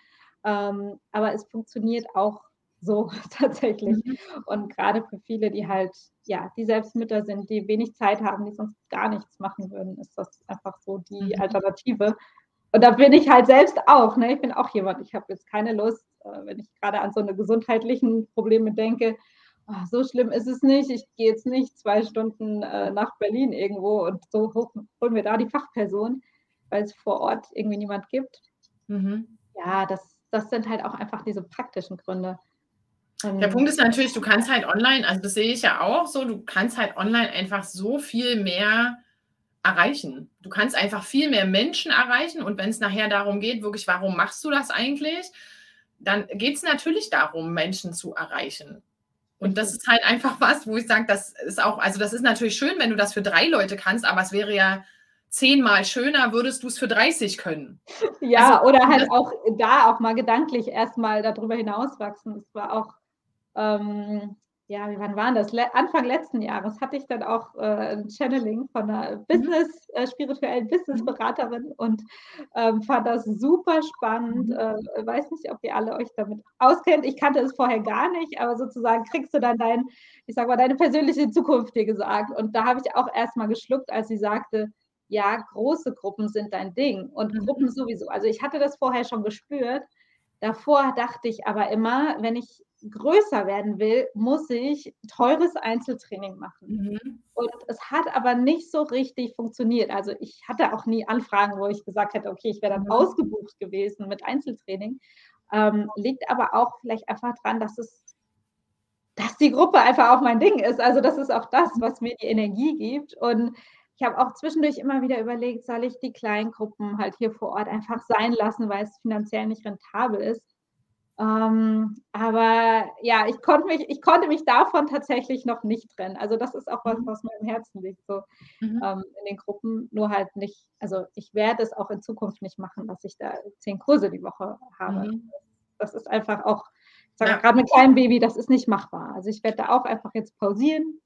Aber es funktioniert auch so tatsächlich. Mhm. Und grade für viele, die halt ja, die selbst Mütter sind, die wenig Zeit haben, die sonst gar nichts machen würden, ist das einfach so die Mhm. Alternative. Und da bin ich halt selbst auch, ne? Ich bin auch jemand, ich habe jetzt keine Lust, wenn ich grade an so 'ne gesundheitlichen Probleme denke: „Ah, so schlimm ist es nicht. Ich gehe jetzt nicht 2 Stunden, nach Berlin irgendwo und so hole mir da die Fachperson, weil's vor Ort irgendwie niemand gibt." Mhm. Ja, das sind halt auch einfach diese praktischen Gründe. Der Punkt Und ist natürlich, du kannst halt online, also das sehe ich ja auch so, du kannst halt online einfach so viel mehr erreichen. Du kannst einfach viel mehr Menschen erreichen und wenn es nachher darum geht, wirklich, warum machst du das eigentlich? Dann geht es natürlich darum, Menschen zu erreichen. Und das richtig. ist halt einfach was, wo ich sage, das ist auch, also das ist natürlich schön, wenn du das für 3 Leute kannst, aber es wäre ja 10-mal schöner, würdest du es für 30 können. Also, Ja, oder und das halt auch da auch mal gedanklich erst mal da drüber hinauswachsen. Das war auch Ähm, ja, wann war das? Anfang letzten Jahres hatte ich dann auch, 'n Channeling von 'ner mhm, spirituellen mhm, Businessberaterin und, fand das super spannend. mhm, Weiß nicht, ob ihr alle euch damit auskennt. Ich kannte es vorher gar nicht, aber sozusagen kriegst du dann ich sage mal, deine persönliche Zukunft dir gesagt. Und da habe ich auch erst mal geschluckt, als sie sagte: „Ja, große Gruppen sind dein Ding und mhm, Gruppen sowieso." Also, ich hatte das vorher schon gespürt. Davor dachte ich aber immer, wenn ich größer werden will, muss ich teures Einzeltraining machen. mhm, Und es hat aber nicht so richtig funktioniert. Also, ich hatte auch nie Anfragen, wo ich gesagt hätte: „Okay, ich wäre dann mhm, ausgebucht gewesen mit Einzeltraining." Liegt aber auch vielleicht einfach dran, dass die Gruppe einfach auch mein Ding ist. Also, das ist auch das, mhm, was mir die Energie gibt. Und ich habe auch zwischendurch immer wieder überlegt, soll ich die Kleingruppen halt hier vor Ort einfach sein lassen, weil es finanziell nicht rentabel ist. Aber ja, ich konnte mich davon tatsächlich noch nicht trennen. Also, das ist auch was, mhm, was mir am Herzen liegt, so, mhm, in den Gruppen, nur halt nicht, also, ich werde es auch in Zukunft nicht machen, dass ich da 10 Kurse die Woche habe. mhm. Das ist einfach auch, ich sage mal, Ja, grad mit kleinem Baby, das ist nicht machbar. Also, ich werde da auch einfach jetzt pausieren.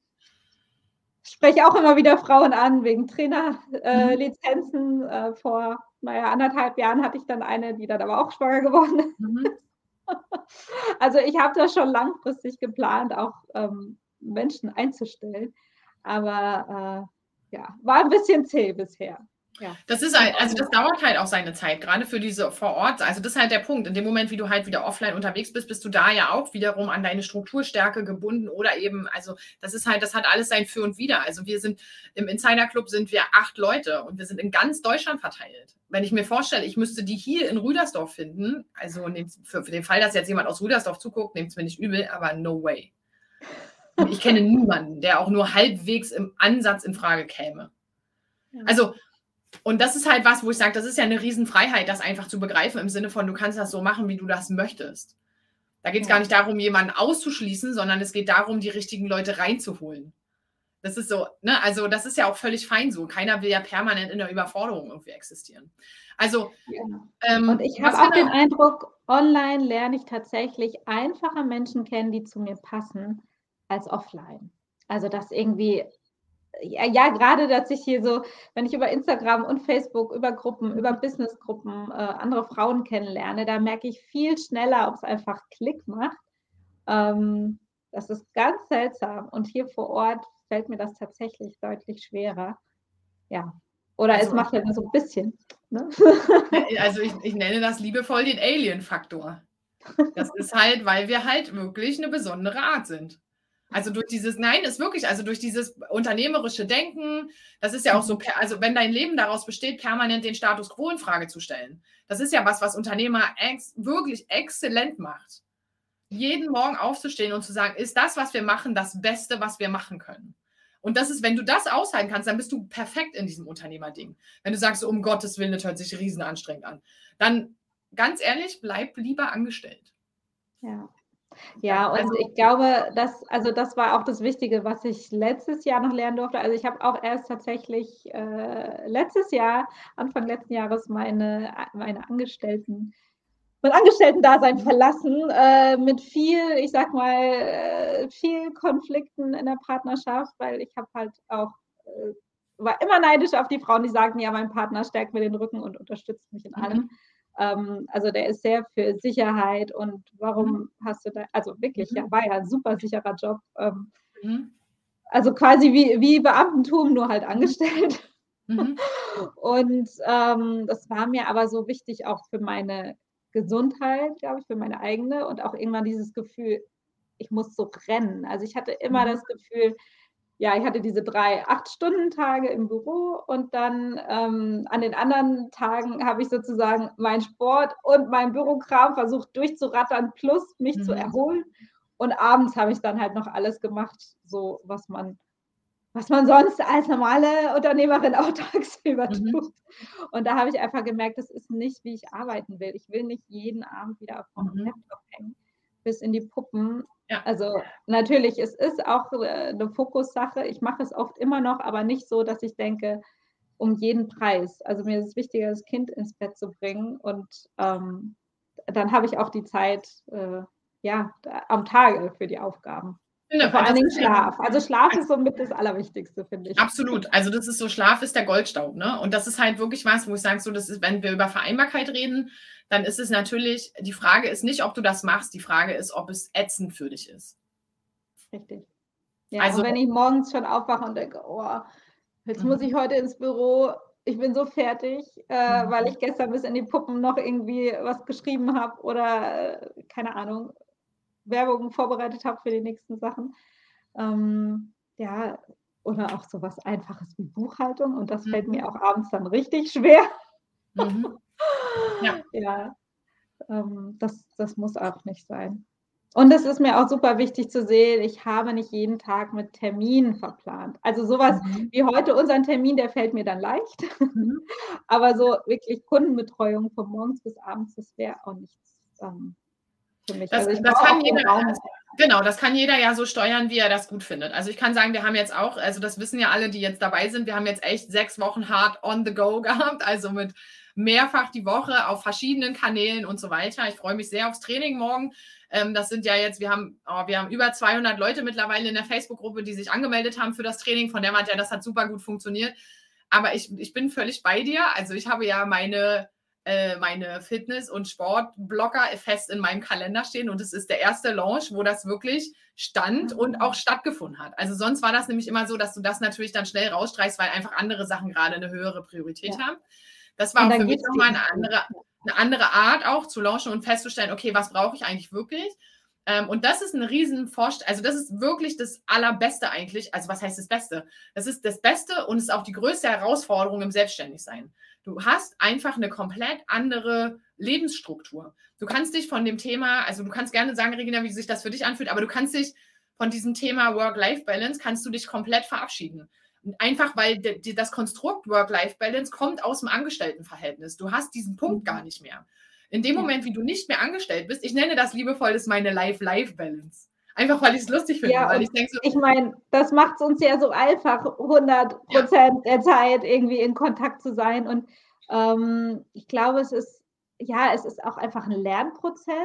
Spreche auch immer wieder Frauen an wegen Trainer mhm, Lizenzen. Vor, na ja, 1,5 Jahren hatte ich dann eine, die dann aber auch schwanger geworden ist. mhm. Also, ich habe das schon langfristig geplant, auch, Menschen einzustellen, aber, ja, war 'n bisschen zäh bisher. Ja. Das ist Und halt, also das online. dauert halt auch seine Zeit, gerade für diese vor Ort, also das ist halt der Punkt. In dem Moment, wie du halt wieder offline unterwegs bist, bist du da ja auch wiederum an deine Strukturstärke gebunden oder eben, also das ist halt, das hat alles sein Für und Wider. Also wir sind im Insider Club sind wir 8 Leute und wir sind in ganz Deutschland verteilt. Wenn ich mir vorstelle, ich müsste die hier in Rüdersdorf finden, also für den Fall, dass jetzt jemand aus Rüdersdorf zuguckt, nehmt es mir nicht übel, aber no way. Ich kenne niemanden, der auch nur halbwegs im Ansatz in Frage käme. Ja, Also, und das ist halt was, wo ich sage, das ist ja eine Riesenfreiheit, das einfach zu begreifen im Sinne von, du kannst das so machen, wie du das möchtest. Da geht es gar ja. nicht darum, jemanden auszuschließen, sondern es geht darum, die richtigen Leute reinzuholen. Das ist so, ne? Also das ist ja auch völlig fein so. Keiner will ja permanent in der Überforderung irgendwie existieren. Also, Ja. Und ich habe was wir auch den da, Eindruck, online lerne ich tatsächlich einfacher Menschen kennen, die zu mir passen, als offline. Also, dass irgendwie ja, ja, grade, dass ich hier so, wenn ich über Instagram und Facebook, über Gruppen, über Businessgruppen, andere Frauen kennenlerne, da merke ich viel schneller, ob's einfach Klick macht. Ähm, Das ist ganz seltsam und hier vor Ort fällt mir das tatsächlich deutlich schwerer. Ja. Oder es also, macht halt nur so 'n bisschen, ne? also ich nenne das liebevoll den Alien-Faktor. Das ist halt, weil wir halt wirklich eine besondere Art sind. Also, durch dieses, nein, ist wirklich, also durch dieses unternehmerische Denken, das ist ja auch so, Mhm. also wenn dein Leben daraus besteht, permanent den Status quo in Frage zu stellen. Das ist ja was, was Unternehmer wirklich exzellent macht. Jeden Morgen aufzustehen und zu sagen: „Ist das, was wir machen, das Beste, was wir machen können?“ Und das ist, wenn du das aushalten kannst, dann bist du perfekt in diesem Unternehmerding. Wenn du sagst: „Um Gottes Willen, das hört sich riesen anstrengend an“, dann, ganz ehrlich, bleib lieber angestellt. Ja. Da, Ja, und also, ich glaube, das war auch das Wichtige, was ich letztes Jahr noch lernen durfte. Also, ich habe auch erst tatsächlich, letztes Jahr, Anfang letzten Jahres meine Angestellten mein Angestellten-Dasein verlassen, mit viel, ich sag mal, viel Konflikten in der Partnerschaft, weil ich habe halt auch, war immer neidisch auf die Frauen, die sagen, ja, mein Partner stärkt mir den Rücken und unterstützt mich in allem. Also der ist sehr für Sicherheit und warum hast du da, also wirklich, ja, war ja ein super sicherer Job. Also quasi wie Beamtentum, nur halt angestellt. Und das war mir aber so wichtig auch für meine Gesundheit, glaube ich, für meine eigene und auch irgendwann dieses Gefühl, ich muss so rennen. Also ich hatte immer das Gefühl, ja, ich hatte diese 3 8-Stunden-Tage im Büro und dann an den anderen Tagen habe ich sozusagen meinen Sport und meinen Bürokram versucht durchzurattern, plus mich zu erholen. Und abends habe ich dann halt noch alles gemacht, so was man sonst als normale Unternehmerin auch tagsüber tut. Und da habe ich einfach gemerkt, das ist nicht, wie ich arbeiten will. Ich will nicht jeden Abend wieder vorm Laptop hängen, bis in die Puppen. Ja. Also natürlich, es ist auch eine Fokussache. Ich mache es oft immer noch, aber nicht so, dass ich denke, um jeden Preis. Also mir ist es wichtiger, das Kind ins Bett zu bringen und dann habe ich auch die Zeit ja, am Tage für die Aufgaben. Und vor allen Dingen Schlaf. Also Schlaf ist somit das Allerwichtigste, finde ich. Absolut. Also das ist so, Schlaf ist der Goldstaub, ne? Und das ist halt wirklich was, wo ich sage, so, das ist, wenn wir über Vereinbarkeit reden, dann ist es natürlich, die Frage ist nicht, ob du das machst, die Frage ist, ob es ätzend für dich ist. Richtig. Ja, also, und wenn ich morgens schon aufwache und denke, oh, jetzt muss ich heute ins Büro, ich bin so fertig, weil ich gestern bis in die Puppen noch irgendwie was geschrieben habe oder, keine Ahnung, Werbung vorbereitet habe für die nächsten Sachen. Ja, oder auch so was Einfaches wie Buchhaltung und das fällt mir auch abends dann richtig schwer. Ja, ja das muss auch nicht sein. Und es ist mir auch super wichtig zu sehen, ich habe nicht jeden Tag mit Terminen verplant. Also sowas wie heute unseren Termin, der fällt mir dann leicht. Aber so wirklich Kundenbetreuung von morgens bis abends, das wäre auch nichts für mich. Das, also ich das brauche kann auch den jeder, Raum. genau, das kann jeder ja so steuern, wie er das gut findet. Also ich kann sagen, wir haben jetzt auch, also das wissen ja alle, die jetzt dabei sind, wir haben jetzt echt 6 Wochen hart on the go gehabt, also mit mehrfach die Woche auf verschiedenen Kanälen und so weiter. Ich freue mich sehr aufs Training morgen. Das sind ja jetzt, wir haben über 200 Leute mittlerweile in der Facebook-Gruppe, die sich angemeldet haben für das Training. Von der meint ja, das hat super gut funktioniert. Aber ich bin völlig bei dir. Also ich habe ja meine Fitness- und Sportblocker fest in meinem Kalender stehen und es ist der erste Launch, wo das wirklich stand und auch stattgefunden hat. Also sonst war das nämlich immer so, dass du das natürlich dann schnell rausstreichst, weil einfach andere Sachen gerade eine höhere Priorität haben. Das war auch für mich nochmal eine andere Art auch zu launchen und festzustellen, okay, was brauche ich eigentlich wirklich? Und das ist eine riesen also das ist wirklich das Allerbeste eigentlich. Also was heißt das Beste? Das ist das Beste und ist auch die größte Herausforderung im Selbstständigsein. Du hast einfach eine komplett andere Lebensstruktur. Du kannst dich von dem Thema, also du kannst gerne sagen, Regina, wie sich das für dich anfühlt, aber du kannst dich von diesem Thema Work-Life-Balance, kannst du dich komplett verabschieden. Einfach, weil das Konstrukt Work-Life-Balance kommt aus dem Angestelltenverhältnis. Du hast diesen Punkt gar nicht mehr. In dem Moment, wie du nicht mehr angestellt bist, ich nenne das liebevoll, das ist meine Life-Life-Balance. Einfach, weil ich es lustig finde. Ja, weil ich denke so, ich meine, das macht es uns ja so einfach, 100% der Zeit irgendwie in Kontakt zu sein. Und ich glaube, es ist auch einfach ein Lernprozess.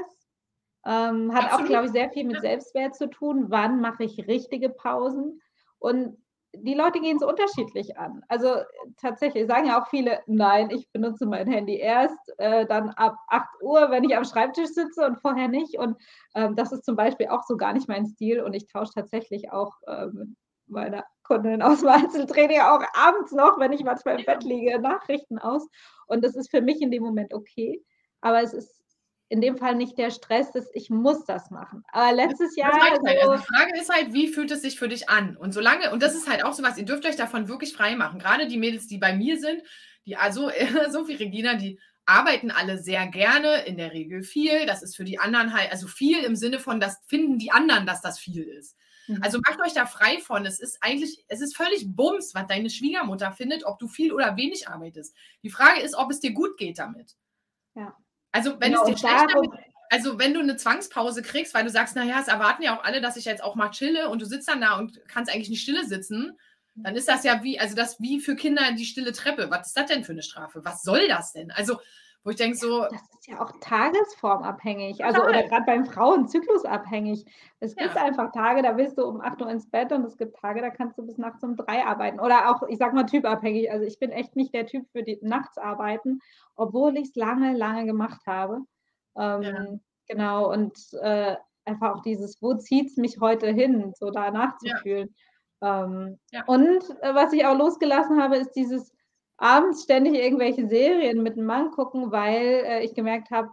Hat auch, glaube ich, sehr viel mit Selbstwert zu tun. Wann mache ich richtige Pausen? Und die Leute gehen es unterschiedlich an. Also tatsächlich sagen ja auch viele, nein, ich benutze mein Handy erst dann ab 8 Uhr, wenn ich am Schreibtisch sitze und vorher nicht. Und das ist zum Beispiel auch so gar nicht mein Stil. Und ich tausche tatsächlich auch mit meiner Kundin aus dem Einzeltraining auch abends noch, wenn ich manchmal im Bett liege, Nachrichten aus. Und das ist für mich in dem Moment okay. Aber es ist in dem Fall nicht der Stress, dass ich muss das machen. Aber letztes Jahr. Also die Frage ist halt, wie fühlt es sich für dich an? Und solange, und das ist halt auch so was, ihr dürft euch davon wirklich frei machen. Gerade die Mädels, die bei mir sind, die also, so wie Regina, die arbeiten alle sehr gerne, in der Regel viel. Das ist für die anderen halt, also viel im Sinne von, das finden die anderen, dass das viel ist. Also macht euch da frei von. Es ist völlig Bums, was deine Schwiegermutter findet, ob du viel oder wenig arbeitest. Die Frage ist, ob es dir gut geht damit. Ja. Also wenn es dir schlecht damit, also wenn du eine Zwangspause kriegst, weil du sagst, naja, es erwarten ja auch alle, dass ich jetzt auch mal chille und du sitzt dann da und kannst eigentlich nicht stille sitzen, dann ist das ja wie für Kinder die stille Treppe. Was ist das denn für eine Strafe? Was soll das denn? Also wo ich denke so, Das ist ja auch tagesformabhängig, also oder total, grad beim Frauen zyklusabhängig. Es gibt ja, einfach Tage, da willst du um 8 Uhr ins Bett und es gibt Tage, da kannst du bis nachts um 3 arbeiten oder auch, ich sage mal, typabhängig. Also, ich bin echt nicht der Typ für die nachts arbeiten, obwohl ich's lange, lange gemacht habe. ja, Genau und, einfach auch dieses: „Wo zieht's mich heute hin?“, so danach zu ja, fühlen. ja, Und, was ich auch losgelassen habe, ist dieses abends ständig irgendwelche Serien mit 'm Mann gucken, weil, ich gemerkt habe,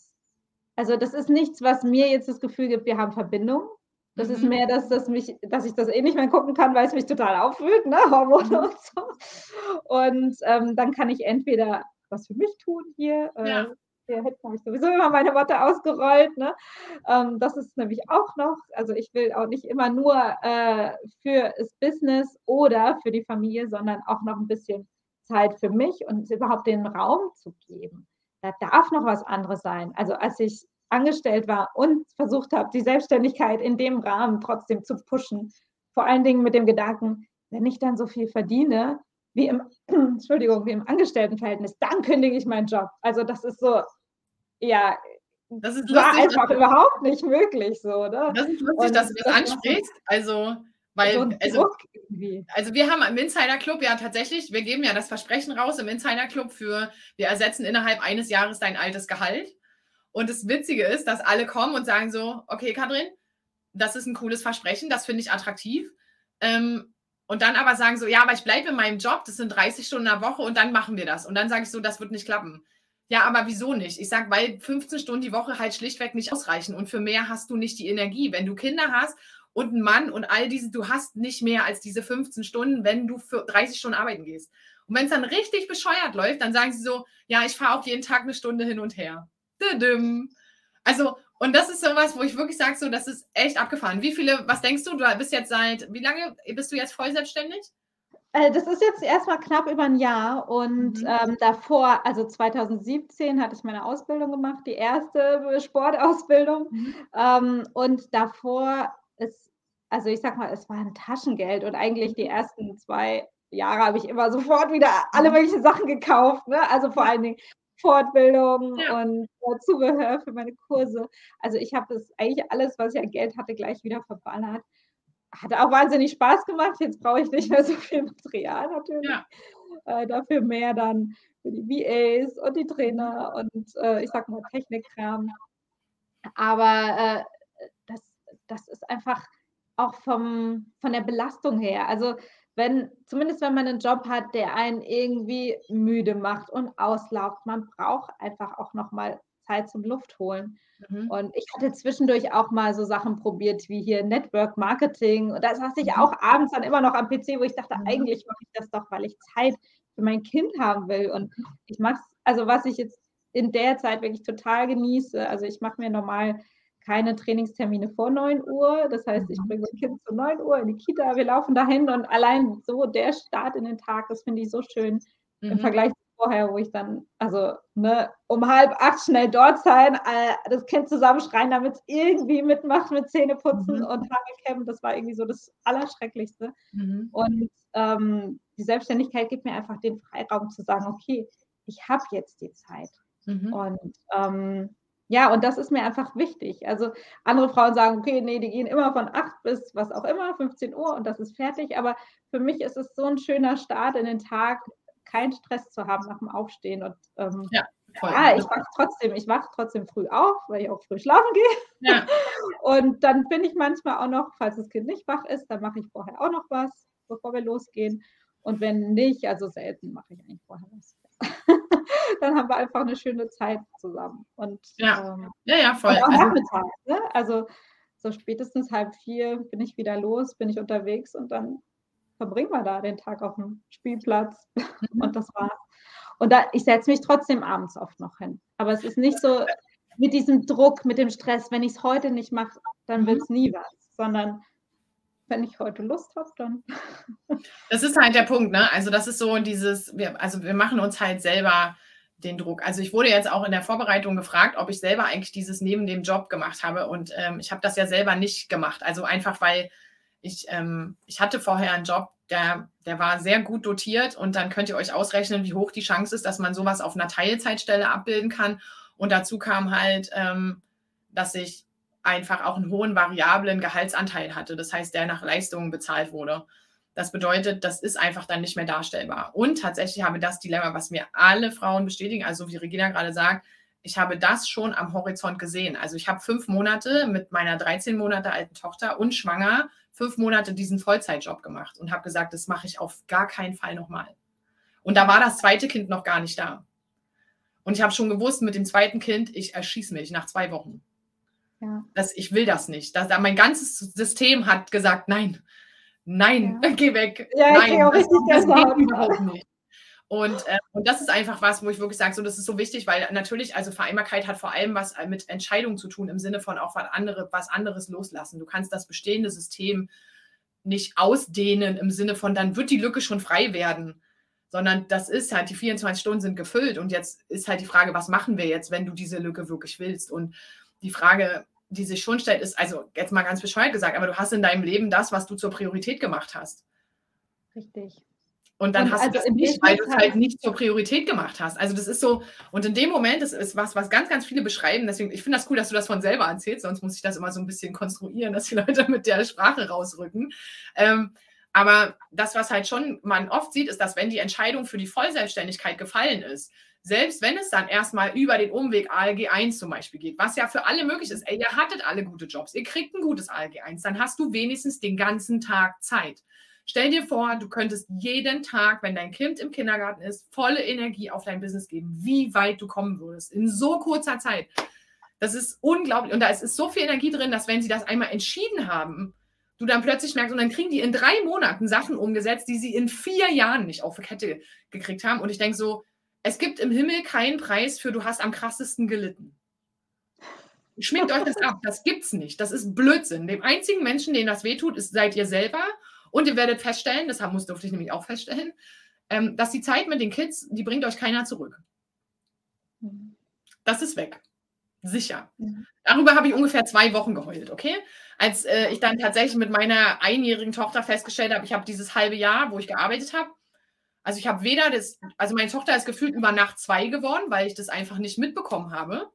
das ist nichts, was mir jetzt das Gefühl gibt, wir haben Verbindung. Das ist mhm, mehr, dass ich das eh nicht mehr gucken kann, weil's mich total aufwühlt, ne, Hormone mhm, und so. Und, dann kann ich entweder was für mich tun hier, ja, hier hinten habe ich sowieso immer meine Matte ausgerollt, ne? Das ist nämlich auch noch, also, ich will auch nicht immer nur, für das Business oder für die Familie, sondern auch noch 'n bisschen Zeit für mich und überhaupt den Raum zu geben. Da darf noch was anderes sein. Also, als ich angestellt war und versucht habe, die Selbstständigkeit in dem Rahmen trotzdem zu pushen, vor allen Dingen mit dem Gedanken: „Wenn ich dann so viel verdiene wie im Entschuldigung, wie im Angestelltenverhältnis, dann kündige ich meinen Job.“ Also, das ist so, ja, das ist war lustig, einfach überhaupt nicht möglich so, ne? dass Und du das das war ansprichst, also, so weil 'n also Druck irgendwie. Also wir haben im Insider Club ja tatsächlich, wir geben ja das Versprechen raus im Insider Club für, wir ersetzen innerhalb eines Jahres dein altes Gehalt. Und das Witzige ist, dass alle kommen und sagen so, okay, Katrin, das ist ein cooles Versprechen, das finde ich attraktiv. Und dann aber sagen so, ja, aber ich bleibe in meinem Job, das sind 30 Stunden in der Woche und dann machen wir das. Und dann sage ich so, das wird nicht klappen. Ja, aber wieso nicht? Ich sage, weil 15 Stunden die Woche halt schlichtweg nicht ausreichen und für mehr hast du nicht die Energie. Wenn du Kinder hast und einen Mann und all diese, du hast nicht mehr als diese 15 Stunden, wenn du für 30 Stunden arbeiten gehst. Und wenn es dann richtig bescheuert läuft, dann sagen sie so, ja, ich fahre auch jeden Tag eine Stunde hin und her. Also, und das ist sowas, wo ich wirklich sage, so, das ist echt abgefahren. Was denkst du, du bist jetzt wie lange bist du jetzt voll selbstständig? Das ist jetzt erst mal knapp über 'n Jahr und, Mhm. davor, also 2017 hatte ich meine Ausbildung gemacht, die erste Sportausbildung. Mhm. Und davor ist, also, ich sage mal, es war 'n Taschengeld und eigentlich die Mhm. ersten 2 Jahre habe ich immer sofort wieder alle Mhm. möglichen Sachen gekauft, ne? Also, vor Ja, allen Dingen Fortbildung ja. und, Zubehör für meine Kurse. Also, ich habe das eigentlich alles, was ich an Geld hatte, gleich wieder verballert. Hat auch wahnsinnig Spaß gemacht. Jetzt brauche ich nicht Mhm. mehr so viel Material natürlich. Ja. Dafür mehr dann für die VAs und die Mhm. Trainer und, ich sage mal, Technikkram. Aber, das das ist einfach auch von der Belastung her. Also, wenn man 'nen Job hat, der einen irgendwie müde macht und auslaugt, man braucht einfach auch noch mal Zeit zum Luft holen. Mhm. Und ich hatte zwischendurch auch mal so Sachen probiert wie hier Network Marketing und da saß ich Mhm. auch abends dann immer noch am PC, wo ich dachte: Mhm. „Eigentlich mache ich das doch, weil ich Zeit für mein Kind haben will.“ Und Mhm. ich mache es, also, was ich jetzt in der Zeit wirklich total genieße, also, ich mache mir normal keine Trainingstermine vor 9 Uhr. Das heißt, ich Mhm. bringe mein Kind zu 9 Uhr in die Kita, wir laufen dahin und allein so der Start in den Tag, das finde ich so schön im Mhm. Vergleich zu vorher, wo ich dann, also, ne, um 7:30 schnell dort sein, das Kind zusammenschreien, damit's irgendwie mitmacht mit Zähneputzen Mhm. und Haare kämmen. Das war irgendwie so das Allerschrecklichste. Mhm. Und, die Selbstständigkeit gibt mir einfach den Freiraum zu sagen: „Okay, ich habe jetzt die Zeit.“ Mhm. Und, ja, und das ist mir einfach wichtig. Also, andere Frauen sagen: „Okay, ne, die gehen immer von 8 bis was auch immer, 15 Uhr und das ist fertig.“ Aber für mich ist es so 'n schöner Start in den Tag, keinen Stress zu haben nach dem Aufstehen und, Ja, voll. ja, ich wache trotzdem früh auf, weil ich auch früh schlafen gehe. Ja. Und dann bin ich manchmal auch noch, falls das Kind nicht wach ist, dann mache ich vorher auch noch was, bevor wir losgehen. Und wenn nicht, also selten mache ich eigentlich vorher was. Dann haben wir einfach 'ne schöne Zeit zusammen Ja. Ja, ja, voll. und auch Also, nachmittags, ne? Also, so spätestens 3:30 bin ich wieder los, bin ich unterwegs und dann verbringen wir da den Tag aufm Spielplatz und mhm. das war's. Und da ich setze mich trotzdem abends oft noch hin. Aber es ist nicht so mit diesem Druck, mit dem Stress: „Wenn ich's heute nicht mache, dann Mhm. wird's nie was“, sondern wenn ich heute Lust habe, dann Das ist halt der Punkt, ne? Also, das ist so dieses, wir machen uns halt selber den Druck. Also, ich wurde jetzt auch in der Vorbereitung gefragt, ob ich selber eigentlich dieses neben dem Job gemacht habe und, ich habe das ja selber nicht gemacht. Also, einfach, weil ich hatte vorher einen Job, der war sehr gut dotiert und dann könnt ihr euch ausrechnen, wie hoch die Chance ist, dass man sowas auf einer Teilzeitstelle abbilden kann. Und dazu kam halt, dass ich einfach auch einen hohen variablen Gehaltsanteil hatte. Das heißt, der nach Leistungen bezahlt wurde. Das bedeutet, das ist einfach dann nicht mehr darstellbar. Und tatsächlich habe das Dilemma, was mir alle Frauen bestätigen, also wie Regina gerade sagt, ich habe das schon am Horizont gesehen. Also ich habe 5 Monate mit meiner 13 Monate alten Tochter und schwanger 5 Monate diesen Vollzeitjob gemacht und habe gesagt, das mache ich auf gar keinen Fall nochmal. Und da war das zweite Kind noch gar nicht da. Und ich habe schon gewusst, mit dem zweiten Kind, ich erschieße mich nach 2 Wochen. Ja. Ich will das nicht. Mein ganzes System hat gesagt, nein, geh weg. Ja, nein, ich kriege auch richtig das geht Gänsehaut. überhaupt nicht. Und das ist einfach was, wo ich wirklich sage, so, das ist so wichtig, weil natürlich, also Vereinbarkeit hat vor allem was mit Entscheidungen zu tun, im Sinne von auch was anderes loslassen. Du kannst das bestehende System nicht ausdehnen im Sinne von, dann wird die Lücke schon frei werden, sondern das ist halt, die 24 Stunden sind gefüllt und jetzt ist halt die Frage, was machen wir jetzt, wenn du diese Lücke wirklich willst? Und die Frage, die sich schon stellt, ist, also jetzt mal ganz bescheuert gesagt, aber du hast in deinem Leben das, was du zur Priorität gemacht hast. Richtig. Und dann hast du das nicht, weil du es halt nicht zur Priorität gemacht hast. Also das ist so, und in dem Moment, das ist was ganz, ganz viele beschreiben, deswegen, ich finde das cool, dass du das von selber erzählst, sonst muss ich das immer so ein bisschen konstruieren, dass die Leute mit der Sprache rausrücken. Aber das, was halt schon man oft sieht, ist, dass wenn die Entscheidung für die Vollselbstständigkeit gefallen ist, selbst wenn es dann erstmal über den Umweg ALG 1 zum Beispiel geht, was ja für alle möglich ist, ey, ihr hattet alle gute Jobs, ihr kriegt ein gutes ALG 1, dann hast du wenigstens den ganzen Tag Zeit. Stell dir vor, du könntest jeden Tag, wenn dein Kind im Kindergarten ist, volle Energie auf dein Business geben, wie weit du kommen würdest in so kurzer Zeit. Das ist unglaublich. Und da ist so viel Energie drin, dass wenn sie das einmal entschieden haben, du dann plötzlich merkst, und dann kriegen die in 3 Monaten Sachen umgesetzt, die sie in 4 Jahren nicht auf die Kette gekriegt haben. Und ich denke so, es gibt im Himmel keinen Preis für du hast am krassesten gelitten. Schminkt euch das ab, das gibt's nicht. Das ist Blödsinn. Dem einzigen Menschen, denen das wehtut, seid ihr selber. Und ihr werdet feststellen, das durfte ich nämlich auch feststellen, dass die Zeit mit den Kids, die bringt euch keiner zurück. Das ist weg. Sicher. Darüber habe ich ungefähr 2 Wochen geheult, okay? Als ich dann tatsächlich mit meiner 1-jährigen Tochter festgestellt habe, ich habe dieses halbe Jahr, wo ich gearbeitet habe, also ich habe also meine Tochter ist gefühlt über Nacht 2 geworden, weil ich das einfach nicht mitbekommen habe.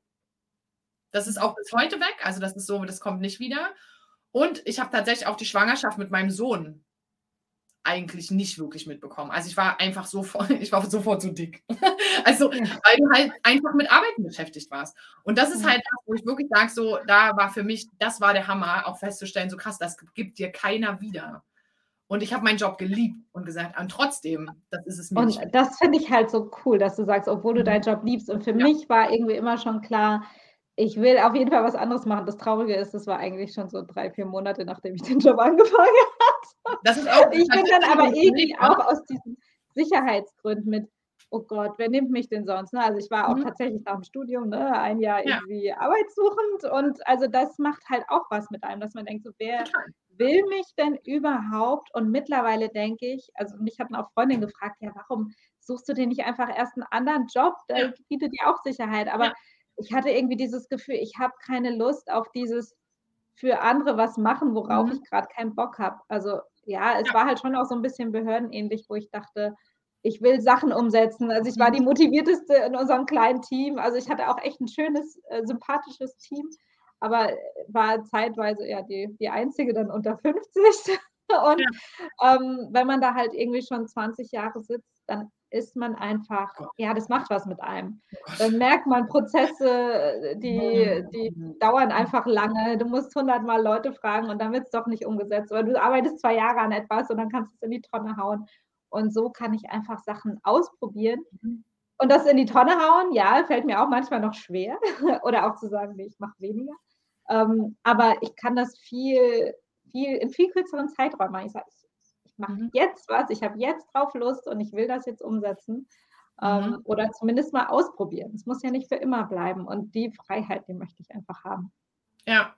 Das ist auch bis heute weg, also das ist so, das kommt nicht wieder. Und ich habe tatsächlich auch die Schwangerschaft mit meinem Sohn eigentlich nicht wirklich mitbekommen. Also ich war einfach sofort so dick. Also, weil du halt einfach mit Arbeiten beschäftigt warst. Und das ist halt das, wo ich wirklich sage, so, da war für mich, das war der Hammer, auch festzustellen, so krass, das gibt dir keiner wieder. Und ich habe meinen Job geliebt und gesagt, und trotzdem, das ist es mir nicht. Und das finde ich halt so cool, dass du sagst, obwohl du deinen Job liebst. Und für mich war irgendwie immer schon klar, ich will auf jeden Fall was anderes machen. Das Traurige ist, das war eigentlich schon so 3, 4 Monate, nachdem ich den Job angefangen habe. Das ist auch, ich bin dann aber irgendwie auch aus diesen Sicherheitsgründen mit, oh Gott, wer nimmt mich denn sonst? Ne? Also ich war auch tatsächlich nach dem Studium, ne, 1 Jahr irgendwie arbeitssuchend. Und also das macht halt auch was mit einem, dass man denkt, so, wer will mich denn überhaupt? Und mittlerweile denke ich, also mich hatten auch Freundinnen gefragt, ja, warum suchst du dir nicht einfach erst einen anderen Job? Der bietet dir auch Sicherheit. Aber ich hatte irgendwie dieses Gefühl, ich habe keine Lust auf dieses für andere was machen, worauf ich gerade keinen Bock habe. Also ja, es war halt schon auch so ein bisschen behördenähnlich, wo ich dachte, ich will Sachen umsetzen. Also ich war die motivierteste in unserem kleinen Team. Also ich hatte auch echt ein schönes, sympathisches Team, aber war zeitweise ja die einzige dann unter 50. Und wenn man da halt irgendwie schon 20 Jahre sitzt, dann ist man einfach, ja, das macht was mit einem. Dann merkt man Prozesse, die dauern einfach lange. Du musst 100-mal Leute fragen und dann wird es doch nicht umgesetzt. Oder du arbeitest 2 Jahre an etwas und dann kannst du es in die Tonne hauen. Und so kann ich einfach Sachen ausprobieren. Und das in die Tonne hauen, ja, fällt mir auch manchmal noch schwer. Oder auch zu sagen, nee, ich mache weniger. Aber ich kann das in viel kürzeren Zeitraum machen. Ich sage, ich mache jetzt was, ich habe jetzt drauf Lust und ich will das jetzt umsetzen. Oder zumindest mal ausprobieren. Es muss ja nicht für immer bleiben. Und die Freiheit, die möchte ich einfach haben. Ja.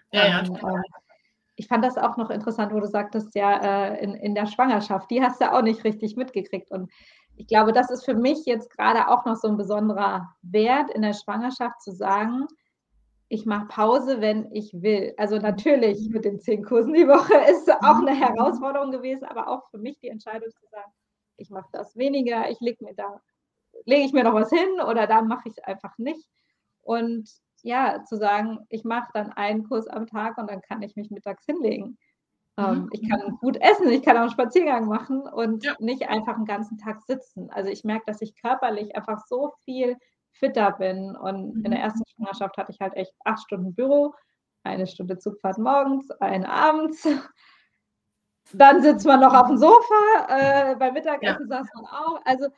Ich fand das auch noch interessant, wo du sagtest, ja, in der Schwangerschaft, die hast du auch nicht richtig mitgekriegt. Und ich glaube, das ist für mich jetzt gerade auch noch so ein besonderer Wert in der Schwangerschaft zu sagen, ich mache Pause, wenn ich will. Also natürlich mit den 10 Kursen die Woche ist auch eine Herausforderung gewesen, aber auch für mich die Entscheidung zu sagen: „Ich mache das weniger, lege ich mir noch was hin oder da mache ich's einfach nicht." Und ja, zu sagen, ich mache dann einen Kurs am Tag und dann kann ich mich mittags hinlegen. Mhm. Ich kann gut essen, ich kann auch 'n Spaziergang machen und Ja. nicht einfach 'n ganzen Tag sitzen. Also, ich merke, dass ich körperlich einfach so viel fitter bin und in der Mhm. ersten Schwangerschaft hatte ich halt echt 8 Stunden Büro, 1 Stunde Zugfahrt morgens, eine abends. Dann sitzt man noch aufm Sofa, beim Ja. Mittagessen saß man auch. Also,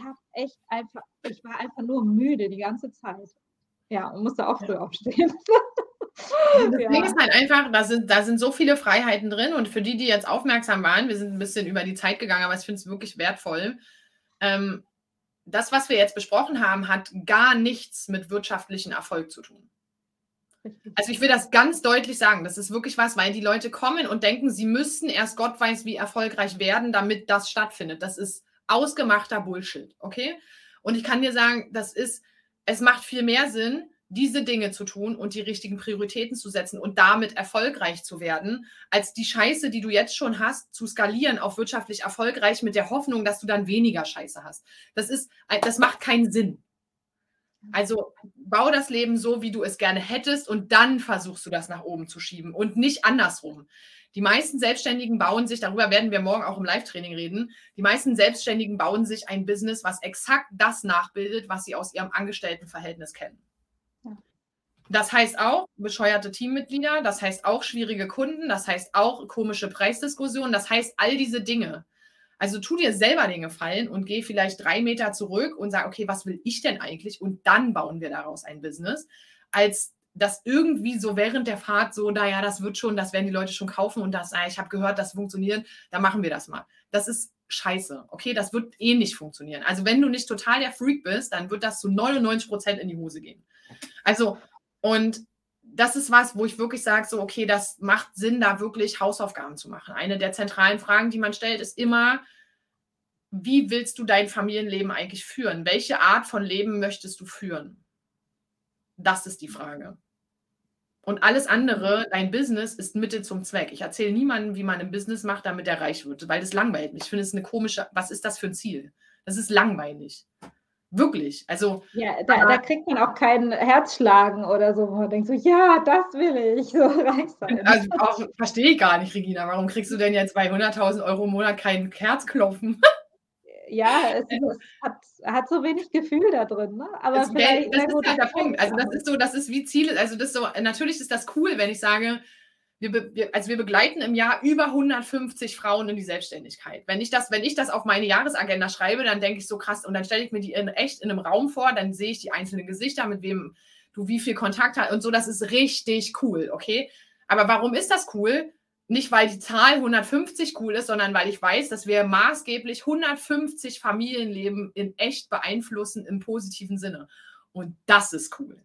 ich war einfach nur müde die ganze Zeit. Ja, und musste auch Ja. früh aufstehen. Das Ding Ja. ist halt einfach, da sind so viele Freiheiten drin und für die, die jetzt aufmerksam waren, wir sind 'n bisschen über die Zeit gegangen, aber ich finde es wirklich wertvoll. Ähm, Das, was wir jetzt besprochen haben, hat gar nichts mit wirtschaftlichem Erfolg zu tun. Richtig. Also, ich will das ganz deutlich sagen. Das ist wirklich was, weil die Leute kommen und denken, sie müssten erst Gott weiß wie erfolgreich werden, damit das stattfindet. Das ist ausgemachter Bullshit, okay? Und ich kann dir sagen, es macht viel mehr Sinn, diese Dinge zu tun und die richtigen Prioritäten zu setzen und damit erfolgreich zu werden, als die Scheiße, die du jetzt schon hast, zu skalieren auf wirtschaftlich erfolgreich mit der Hoffnung, dass du dann weniger Scheiße hast. Das macht keinen Sinn. Also bau das Leben so, wie du es gerne hättest und dann versuchst du das nach oben zu schieben und nicht andersrum. Die meisten Selbstständigen bauen sich, darüber werden wir morgen auch im Live-Training reden, die meisten Selbstständigen bauen sich ein Business, was exakt das nachbildet, was sie aus ihrem Angestelltenverhältnis kennen. Ja. Das heißt auch bescheuerte Teammitglieder, das heißt auch schwierige Kunden, das heißt auch komische Preisdiskussionen, das heißt all diese Dinge. Also tu dir selber den Gefallen und geh vielleicht 3 Meter zurück und sag, okay, was will ich denn eigentlich? Und dann bauen wir daraus ein Business, als das irgendwie so während der Fahrt so, naja, das wird schon, das werden die Leute schon kaufen und ich habe gehört, das funktioniert, dann machen wir das mal. Das ist scheiße, okay? Das wird eh nicht funktionieren. Also wenn du nicht total der Freak bist, dann wird das zu 99% in die Hose gehen. Also, und das ist was, wo ich wirklich sage, so, okay, das macht Sinn, da wirklich Hausaufgaben zu machen. Eine der zentralen Fragen, die man stellt, ist immer, wie willst du dein Familienleben eigentlich führen? Welche Art von Leben möchtest du führen? Das ist die Frage. Und alles andere, dein Business, ist Mittel zum Zweck. Ich erzähle niemandem, wie man ein Business macht, damit er reich wird, weil das langweilt mich. Ich finde es eine komische, was ist das für ein Ziel? Das ist langweilig. Wirklich. Also, Ja, da kriegt man auch kein Herzschlagen oder so, wo man denkt so: „Ja, das will ich, so reich sein." also auch verstehe ich gar nicht, Regina. Warum kriegst du denn jetzt bei 100.000 Euro im Monat kein Herzklopfen? Ja, es hat so wenig Gefühl da drin, ne? Aber vielleicht, Das na ist gut, halt das der ist ja Punkt. jeder Also, das anders. ist so, das ist wie Ziele, also, das so, natürlich ist das cool, wenn ich sage, wir begleiten im Jahr über 150 Frauen in die Selbstständigkeit. Wenn ich das auf meine Jahresagenda schreibe, dann denke ich so krass und dann stelle ich mir die in echt in einem Raum vor, dann sehe ich die einzelnen Gesichter, mit wem du wie viel Kontakt hast und so, das ist richtig cool, okay? Aber warum ist das cool? Nicht, weil die Zahl 150 cool ist, sondern weil ich weiß, dass wir maßgeblich 150 Familienleben in echt beeinflussen im positiven Sinne. Und das ist cool.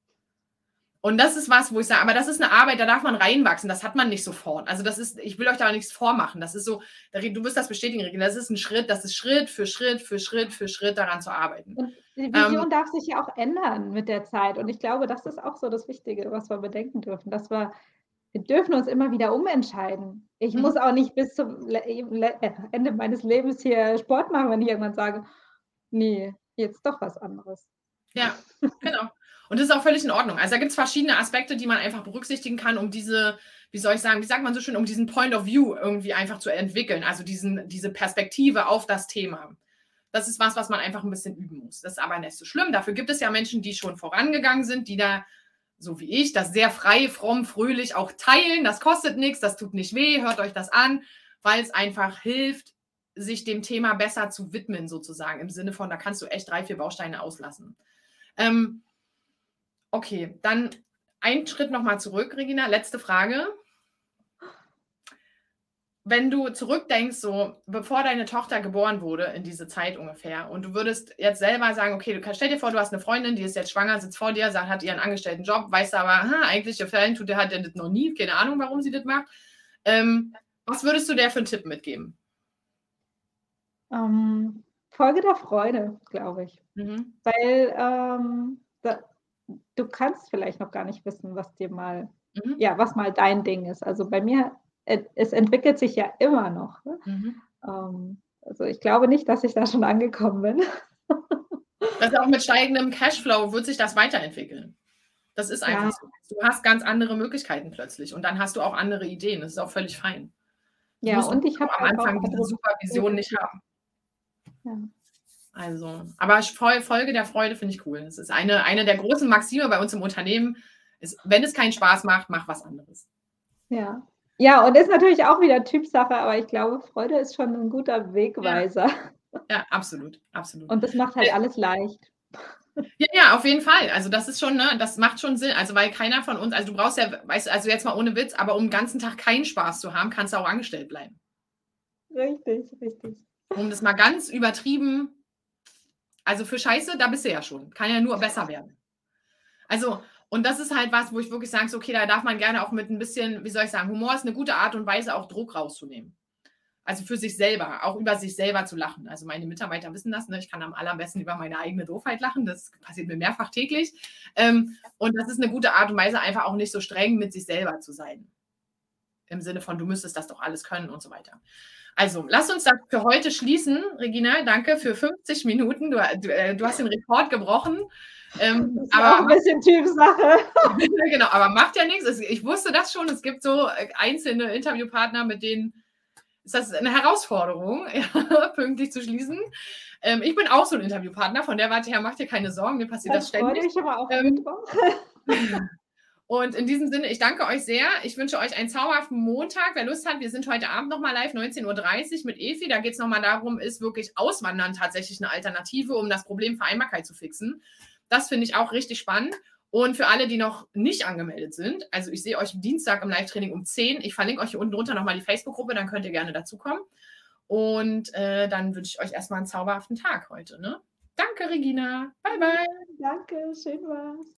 Und das ist was, wo ich sage, aber das ist eine Arbeit, da darf man reinwachsen, das hat man nicht sofort. Also das ist, ich will euch da nichts vormachen. Das ist so, du wirst das bestätigen, Regina, das ist ein Schritt, das ist Schritt für Schritt für Schritt für Schritt daran zu arbeiten. Und die Ähm, Vision darf sich ja auch ändern mit der Zeit. Und ich glaube, das ist auch so das Wichtige, was wir bedenken dürfen, dass wir dürfen uns immer wieder umentscheiden. Ich muss mhm. auch nicht bis zum Ende meines Lebens hier Sport machen, wenn ich irgendwann sage: „Ne, jetzt doch was anderes." Ja, genau. Und das ist auch völlig in Ordnung. Also da gibt es verschiedene Aspekte, die man einfach berücksichtigen kann, um diese, wie soll ich sagen, wie sagt man so schön, um diesen Point of View irgendwie einfach zu entwickeln, also diese Perspektive auf das Thema. Das ist was man einfach ein bisschen üben muss. Das ist aber nicht so schlimm. Dafür gibt es ja Menschen, die schon vorangegangen sind, die da, so wie ich, das sehr frei, fromm, fröhlich auch teilen. Das kostet nichts, das tut nicht weh, hört euch das an, weil es einfach hilft, sich dem Thema besser zu widmen, sozusagen. Im Sinne von, da kannst du echt 3, 4 Bausteine auslassen. Okay, dann einen Schritt nochmal zurück, Regina. Letzte Frage. Wenn du zurückdenkst, so bevor deine Tochter geboren wurde, in diese Zeit ungefähr, und du würdest jetzt selber sagen, okay, stell dir vor, du hast eine Freundin, die ist jetzt schwanger, sitzt vor dir, hat ihren angestellten Job, weißt aber, eigentlich gefallen hat der das noch nie, keine Ahnung, warum sie das macht. Was würdest du der für einen Tipp mitgeben? Folge der Freude, glaube ich. Mhm. Weil, du kannst vielleicht noch gar nicht wissen, was dir mal Mhm. ja, was mal dein Ding ist. Also, bei mir es entwickelt sich ja immer noch, ne? Mhm. Also, ich glaube nicht, dass ich da schon angekommen bin. Das ist auch mit steigendem Cashflow wird sich das weiterentwickeln. Das ist einfach Ja, so. Du hast ganz andere Möglichkeiten plötzlich und dann hast du auch andere Ideen. Das ist auch völlig fein. Du ja, musst und ich habe am halt auch Anfang diese andere Supervision nicht Prioritäten. haben. Ja. Also, aber Folge der Freude finde ich cool. Das ist eine der großen Maxime bei uns im Unternehmen, ist, wenn es keinen Spaß macht, mach was anderes. Ja. Ja, und ist natürlich auch wieder Typsache, aber ich glaube, Freude ist schon 'n guter Ja, Wegweiser. ja, absolut, absolut. Und das macht halt alles leicht. Ja, ja, auf jeden Fall. Also das ist schon, ne, das macht schon Sinn. Also weil keiner von uns, also du brauchst ja, weißt du, also jetzt mal ohne Witz, aber um den ganzen Tag keinen Spaß zu haben, kannst du auch angestellt bleiben. Richtig, richtig. Um das mal ganz übertrieben, also für Scheiße, da bist du ja schon. Kann ja nur besser werden. Also, und das ist halt was, wo ich wirklich sage, so, okay, da darf man gerne auch mit ein bisschen, wie soll ich sagen, Humor ist eine gute Art und Weise, auch Druck rauszunehmen. Also für sich selber, auch über sich selber zu lachen. Also meine Mitarbeiter wissen das, ne? Ich kann am allerbesten über meine eigene Doofheit lachen. Das passiert mir mehrfach täglich. Und das ist eine gute Art und Weise, einfach auch nicht so streng mit sich selber zu sein. Im Sinne von, du müsstest das doch alles können und so weiter. Also, lass uns das für heute schließen. Regina, danke für 50 Minuten. Du hast den Rekord gebrochen. Das ist auch Aber 'n bisschen Typsache. genau, aber macht ja nichts. Ich wusste das schon. Es gibt so einzelne Interviewpartner, mit denen ist das eine Herausforderung, ja, pünktlich zu schließen. Ich bin auch so ein Interviewpartner, von der Warte her macht dir keine Sorgen, mir passiert Dann das freu ständig. dich aber auf Ähm, Mittwoch. und in diesem Sinne, ich danke euch sehr. Ich wünsche euch einen zauberhaften Montag. Wer Lust hat, wir sind heute Abend nochmal live, 19:30 Uhr mit Efi. Da geht es nochmal darum, ist wirklich Auswandern tatsächlich eine Alternative, um das Problem Vereinbarkeit zu fixen. Das finde ich auch richtig spannend. Und für alle, die noch nicht angemeldet sind, also ich sehe euch Dienstag im Live-Training um 10. Ich verlinke euch hier unten drunter nochmal die Facebook-Gruppe, dann könnt ihr gerne dazukommen. Und dann wünsche ich euch erstmal einen zauberhaften Tag heute. Ne? Danke, Regina. Bye, bye. Danke, schön war's.